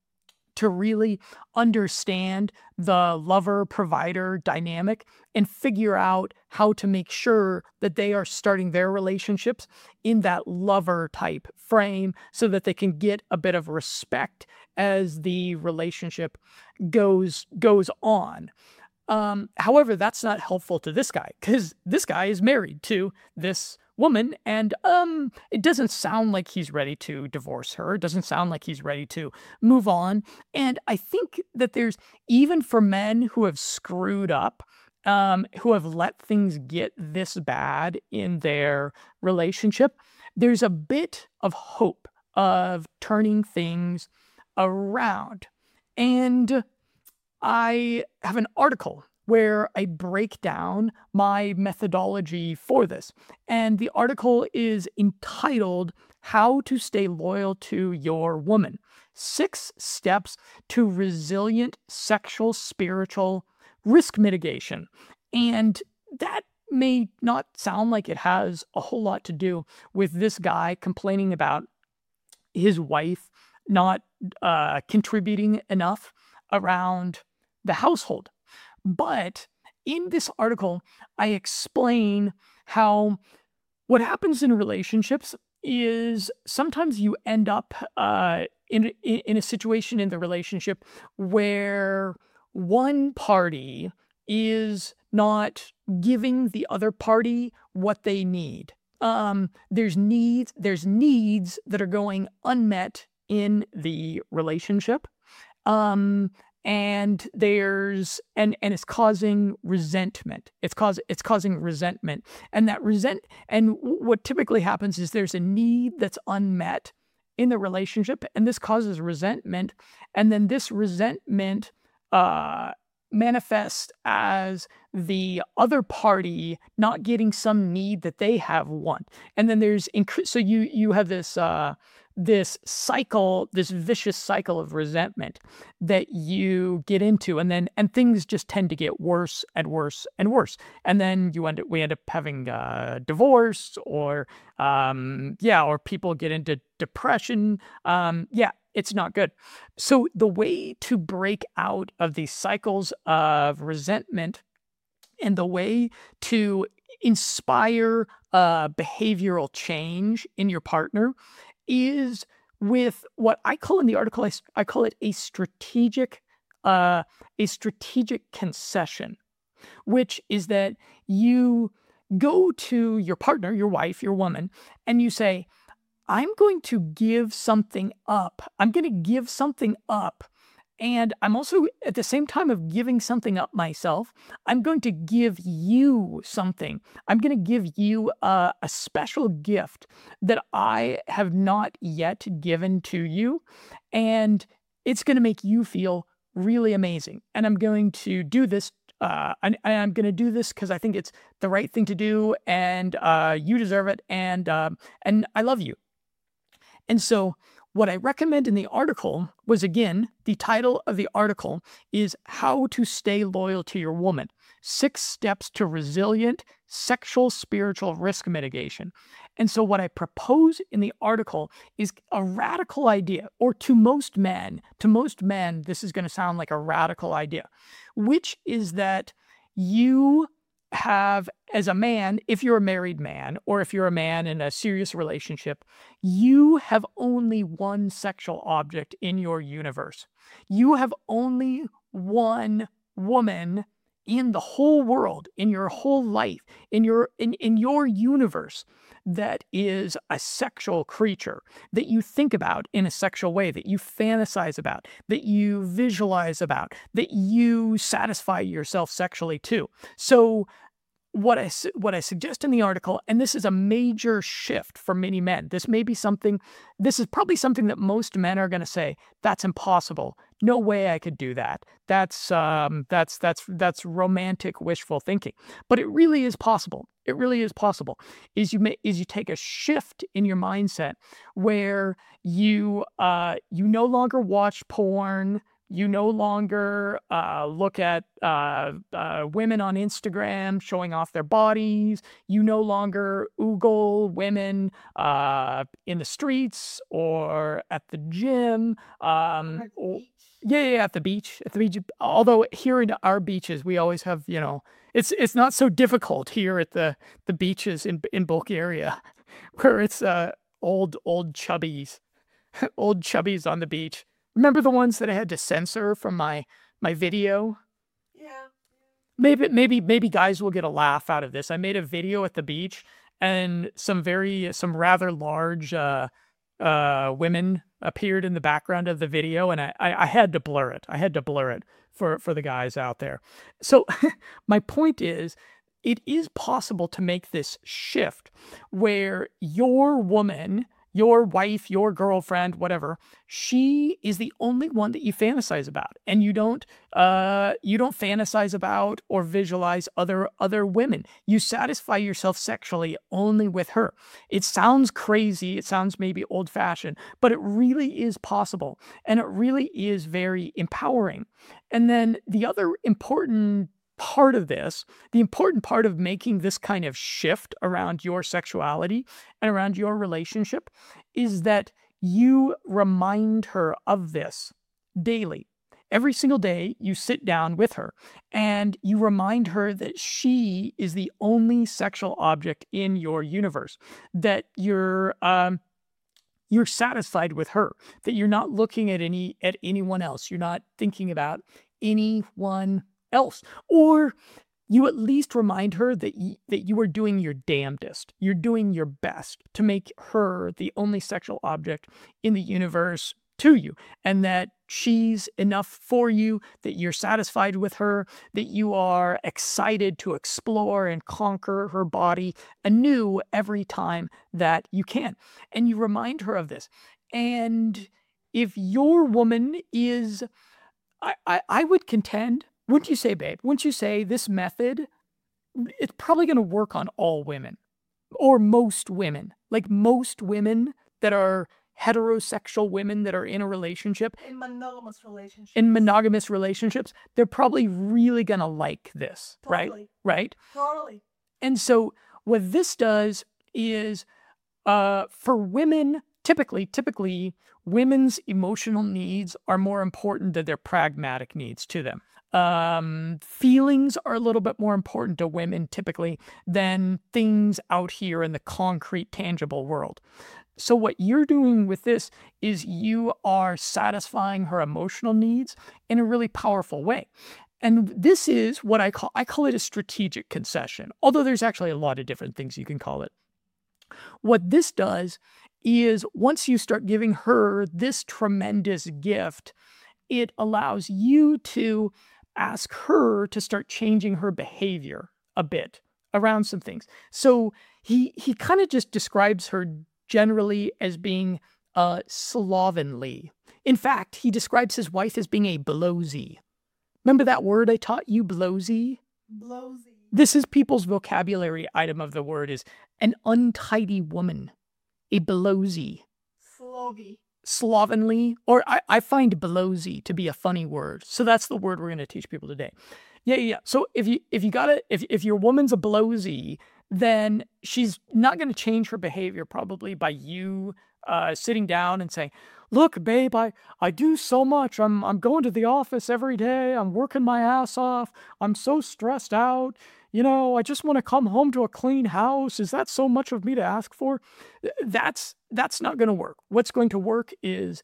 to really understand the lover-provider dynamic and figure out how to make sure that they are starting their relationships in that lover type frame so that they can get a bit of respect as the relationship goes on. However, that's not helpful to this guy because this guy is married to this woman, and it doesn't sound like he's ready to divorce her. It doesn't sound like he's ready to move on. And I think that there's, even for men who have screwed up, who have let things get this bad in their relationship, there's a bit of hope of turning things around. And I have an article where I break down my methodology for this. And the article is entitled How to Stay Loyal to Your Woman: 6 Steps to Resilient Sexual Spiritual Risk Mitigation. And that may not sound like it has a whole lot to do with this guy complaining about his wife not contributing enough around the household. But in this article, I explain how what happens in relationships is sometimes you end up in a situation in the relationship where one party is not giving the other party what they need. There's needs that are going unmet in the relationship. And it's causing resentment. It's causing resentment. And what typically happens is there's a need that's unmet in the relationship, and this causes resentment. And then this resentment manifests as the other party not getting some need that they have want. And then there's so you have this cycle, this vicious cycle of resentment that you get into, and things just tend to get worse and worse and worse. And then we end up having divorce, or people get into depression. It's not good. So the way to break out of these cycles of resentment and the way to inspire behavioral change in your partner is with what I call in the article, I call it a strategic concession, which is that you go to your partner, your wife, your woman, and you say, I'm going to give something up. I'm going to give something up. And I'm also, at the same time of giving something up myself, I'm going to give you something. I'm going to give you a special gift that I have not yet given to you. And it's going to make you feel really amazing. And I'm going to do this. I'm going to do this because I think it's the right thing to do. And you deserve it. And I love you. And so what I recommend in the article was, again, the title of the article is How to Stay Loyal to Your Woman: 6 Steps to Resilient Sexual Spiritual Risk Mitigation. And so what I propose in the article is a radical idea, or to most men, this is going to sound like a radical idea, which is that you have, as a man, if you're a married man, or if you're a man in a serious relationship, you have only one sexual object in your universe. You have only one woman in the whole world, in your whole life, in your universe, that is a sexual creature that you think about in a sexual way, that you fantasize about, that you visualize about, that you satisfy yourself sexually too. So what I suggest in the article, and this is a major shift for many men. This is probably something that most men are going to say, that's impossible. No way I could do that. That's romantic wishful thinking. But it really is possible. It really is possible. Is you take a shift in your mindset where you no longer watch porn You no longer look at women on Instagram showing off their bodies. You no longer oogle women in the streets or at the gym. Yeah, at the beach. At the beach. Although here in our beaches, we always have, it's not so difficult here at the beaches in Bulgaria, where it's old chubbies, old chubbies on the beach. Remember the ones that I had to censor from my video? Yeah. Maybe guys will get a laugh out of this. I made a video at the beach, and some rather large women appeared in the background of the video, and I had to blur it. I had to blur it for the guys out there. So my point is, it is possible to make this shift where your woman, your wife, your girlfriend, whatever, she is the only one that you fantasize about, and you don't fantasize about or visualize other women. You satisfy yourself sexually only with her. It sounds crazy. It sounds maybe old-fashioned, but it really is possible, and it really is very empowering. And then the other important part of this, the important part of making this kind of shift around your sexuality and around your relationship, is that you remind her of this daily. Every single day, you sit down with her and you remind her that she is the only sexual object in your universe, that you're satisfied with her, that you're not looking at anyone else. You're not thinking about anyone else. Or you at least remind her that you are doing your damnedest. You're doing your best to make her the only sexual object in the universe to you, and that she's enough for you, that you're satisfied with her, that you are excited to explore and conquer her body anew every time that you can. And you remind her of this. And if your woman is, I would contend, wouldn't you say, babe? Wouldn't you say this method, it's probably going to work on all women, or most women, like most women that are heterosexual women that are in a relationship, In monogamous relationships, they're probably really going to like this, Totally. right? Totally. And so what this does is, for women, typically, women's emotional needs are more important than their pragmatic needs to them. Feelings are a little bit more important to women typically than things out here in the concrete, tangible world. So what you're doing with this is you are satisfying her emotional needs in a really powerful way. And this is what I call it a strategic concession, although there's actually a lot of different things you can call it. What this does is, once you start giving her this tremendous gift, it allows you to ask her to start changing her behavior a bit around some things. So he kind of just describes her generally as being slovenly. In fact, he describes his wife as being a blowsy. Remember that word I taught you, blowsy? Blowsy. This is people's vocabulary item of the word, is an untidy woman, a blowsy. Slovenly, or I find blowsy to be a funny word, so that's the word we're going to teach people today. Yeah. So if your woman's a blowsy, then she's not going to change her behavior probably by you sitting down and saying, "Look, babe, I do so much. I'm going to the office every day. I'm working my ass off. I'm so stressed out. I just want to come home to a clean house. Is that so much of me to ask for?" That's not going to work. What's going to work is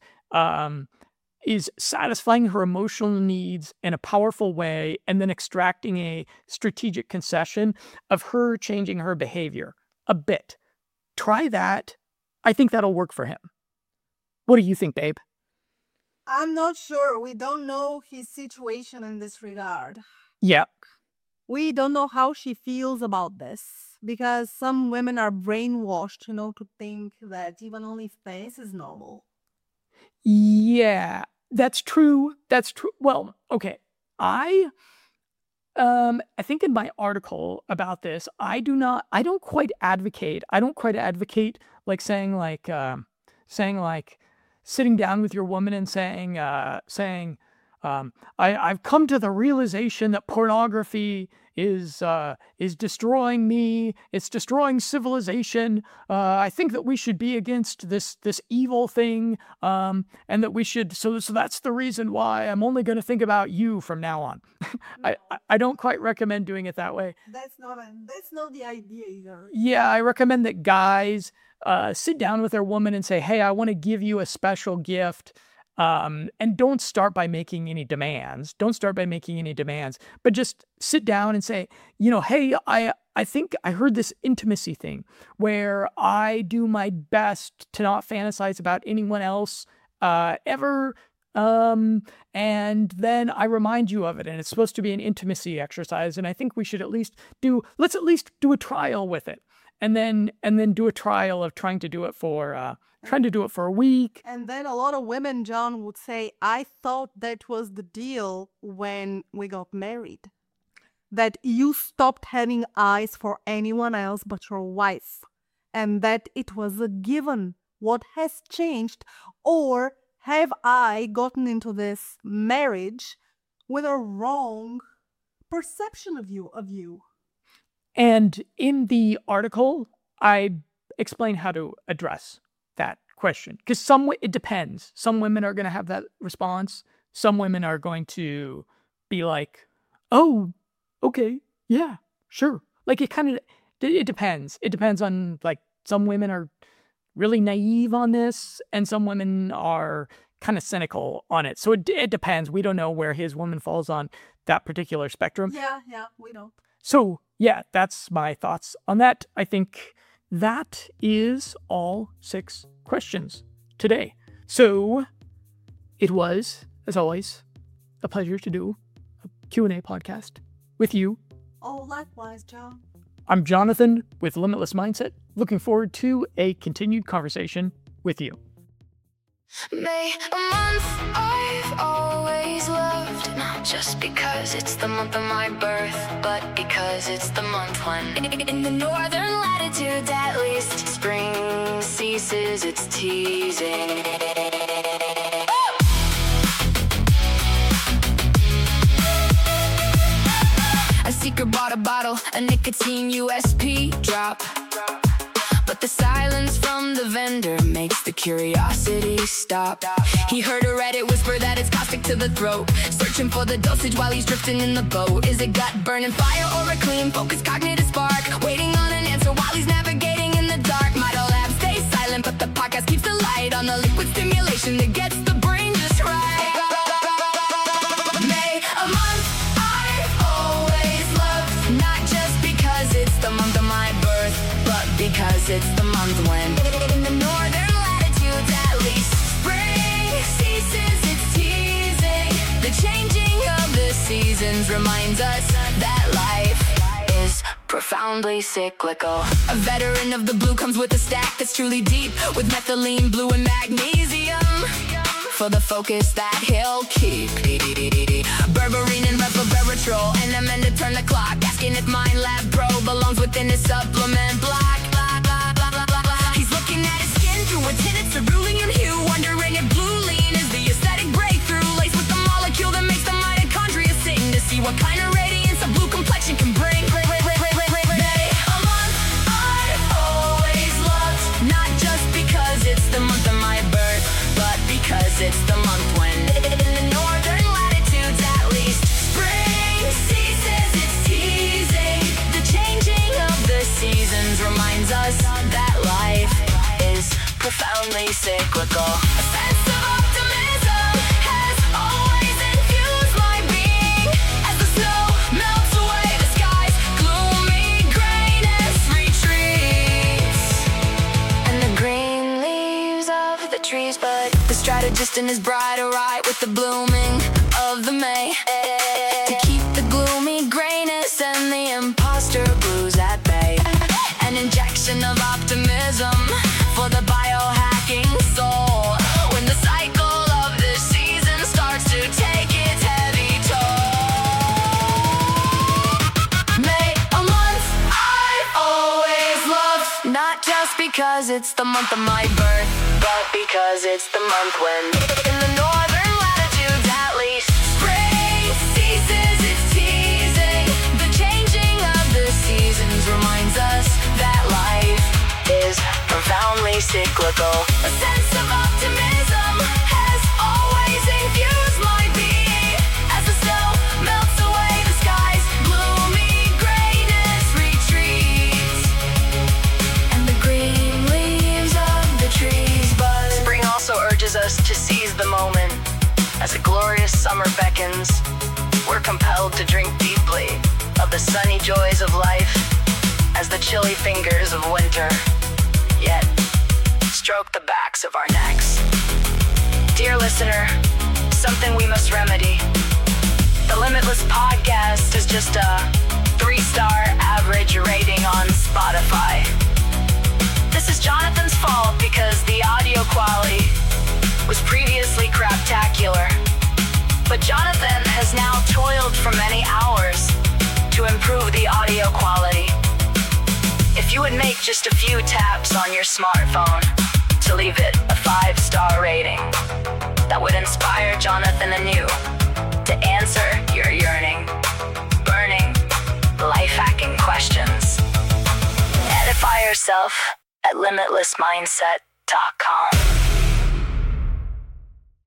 satisfying her emotional needs in a powerful way, and then extracting a strategic concession of her changing her behavior a bit. Try that. I think that'll work for him. What do you think, babe? I'm not sure. We don't know his situation in this regard. Yeah. We don't know how she feels about this, because some women are brainwashed, to think that even OnlyFans is normal. Yeah, that's true. Well, okay. I think in my article about this, I don't quite advocate like saying sitting down with your woman and saying, I've come to the realization that pornography is destroying me. It's destroying civilization. I think that we should be against this evil thing, and that we should. So that's the reason why I'm only going to think about you from now on. I don't quite recommend doing it that way. That's not the idea either. Yeah, I recommend that guys sit down with their woman and say, "Hey, I want to give you a special gift." And don't start by making any demands. But just sit down and say, hey, I think I heard this intimacy thing where I do my best to not fantasize about anyone else ever. And then I remind you of it, and it's supposed to be an intimacy exercise. And I think we should let's at least do a trial with it. And then do a trial of trying to do it for a week. And then a lot of women, John, would say, I thought that was the deal when we got married. That you stopped having eyes for anyone else but your wife. And that it was a given. What has changed? Or have I gotten into this marriage with a wrong perception of you? And in the article, I explain how to address that question. Because it depends. Some women are going to have that response. Some women are going to be like, oh, okay, yeah, sure. Like it depends. It depends on, like, some women are really naive on this and some women are kind of cynical on it. So it depends. We don't know where his woman falls on that particular spectrum. Yeah, we don't. So, yeah, that's my thoughts on that. I think that is all 6 questions today. So, it was, as always, a pleasure to do a Q&A podcast with you. Oh, likewise, John. I'm Jonathan with Limitless Mindset. Looking forward to a continued conversation with you. May a month I've always loved, not just because it's the month of my birth, but because it's the month when in the northern latitudes at least spring ceases its teasing. A seeker bought a bottle, a nicotine USP drop, but the silence from the vendor makes the curiosity stop. He heard a Reddit whisper that it's caustic to the throat, searching for the dosage while he's drifting in the boat. Is it gut burning fire or a clean focused cognitive spark? Waiting on an answer while he's navigating in the dark. Model Lab stays silent, but the podcast keeps the light on the liquid stimulation that gets the brain just right. May a month I've always loved, not just because it's the month of my birth, but because it's the month when in the northern latitudes at least spring ceases its teasing. The changing of the seasons reminds us that life is profoundly cyclical. A veteran of the blue comes with a stack that's truly deep, with methylene, blue, and magnesium for the focus that he'll keep. Berberine and resveratrol, and I'm meant to turn the clock, asking if Mind Lab Pro belongs within his supplement block. He's looking at his skin through a tinted cerulean hue, wondering if blue lean is the aesthetic breakthrough, laced with the molecule that makes the mitochondria sing, to see what kind of radiance a blue complexion can bring. May a month I've always loved, not just because it's the month of my birth, but because it's the month when in the northern latitudes at least spring ceases its teasing. The changing of the seasons reminds us that life is profoundly cyclical. A sense of optimism has always infused my being. As the snow melts away, the sky's gloomy grayness retreats, and the green leaves of the trees bud. The strategist in his bride arrive with the blooming of the May, to keep the gloomy grayness and the imposter blues at bay. An injection of optimism for the biohacking soul, when the cycle of the season starts to take its heavy toll. May a month I've always loved, not just because it's the month of my birth, but because it's the month when in the northern latitudes at least cyclical. A sense of optimism has always infused my being. As the snow melts away, the sky's gloomy grayness retreats, and the green leaves of the trees buzz. Spring also urges us to seize the moment. As a glorious summer beckons, we're compelled to drink deeply of the sunny joys of life, as the chilly fingers of winter yet stroke the backs of our necks. Dear listener, something we must remedy. The Limitless podcast is just a 3-star average rating on Spotify. This is Jonathan's fault because the audio quality was previously craptacular. But Jonathan has now toiled for many hours to improve the audio quality. If you would make just a few taps on your smartphone to leave it a 5-star rating, that would inspire Jonathan anew to answer your yearning, burning, life-hacking questions. Edify yourself at limitlessmindset.com.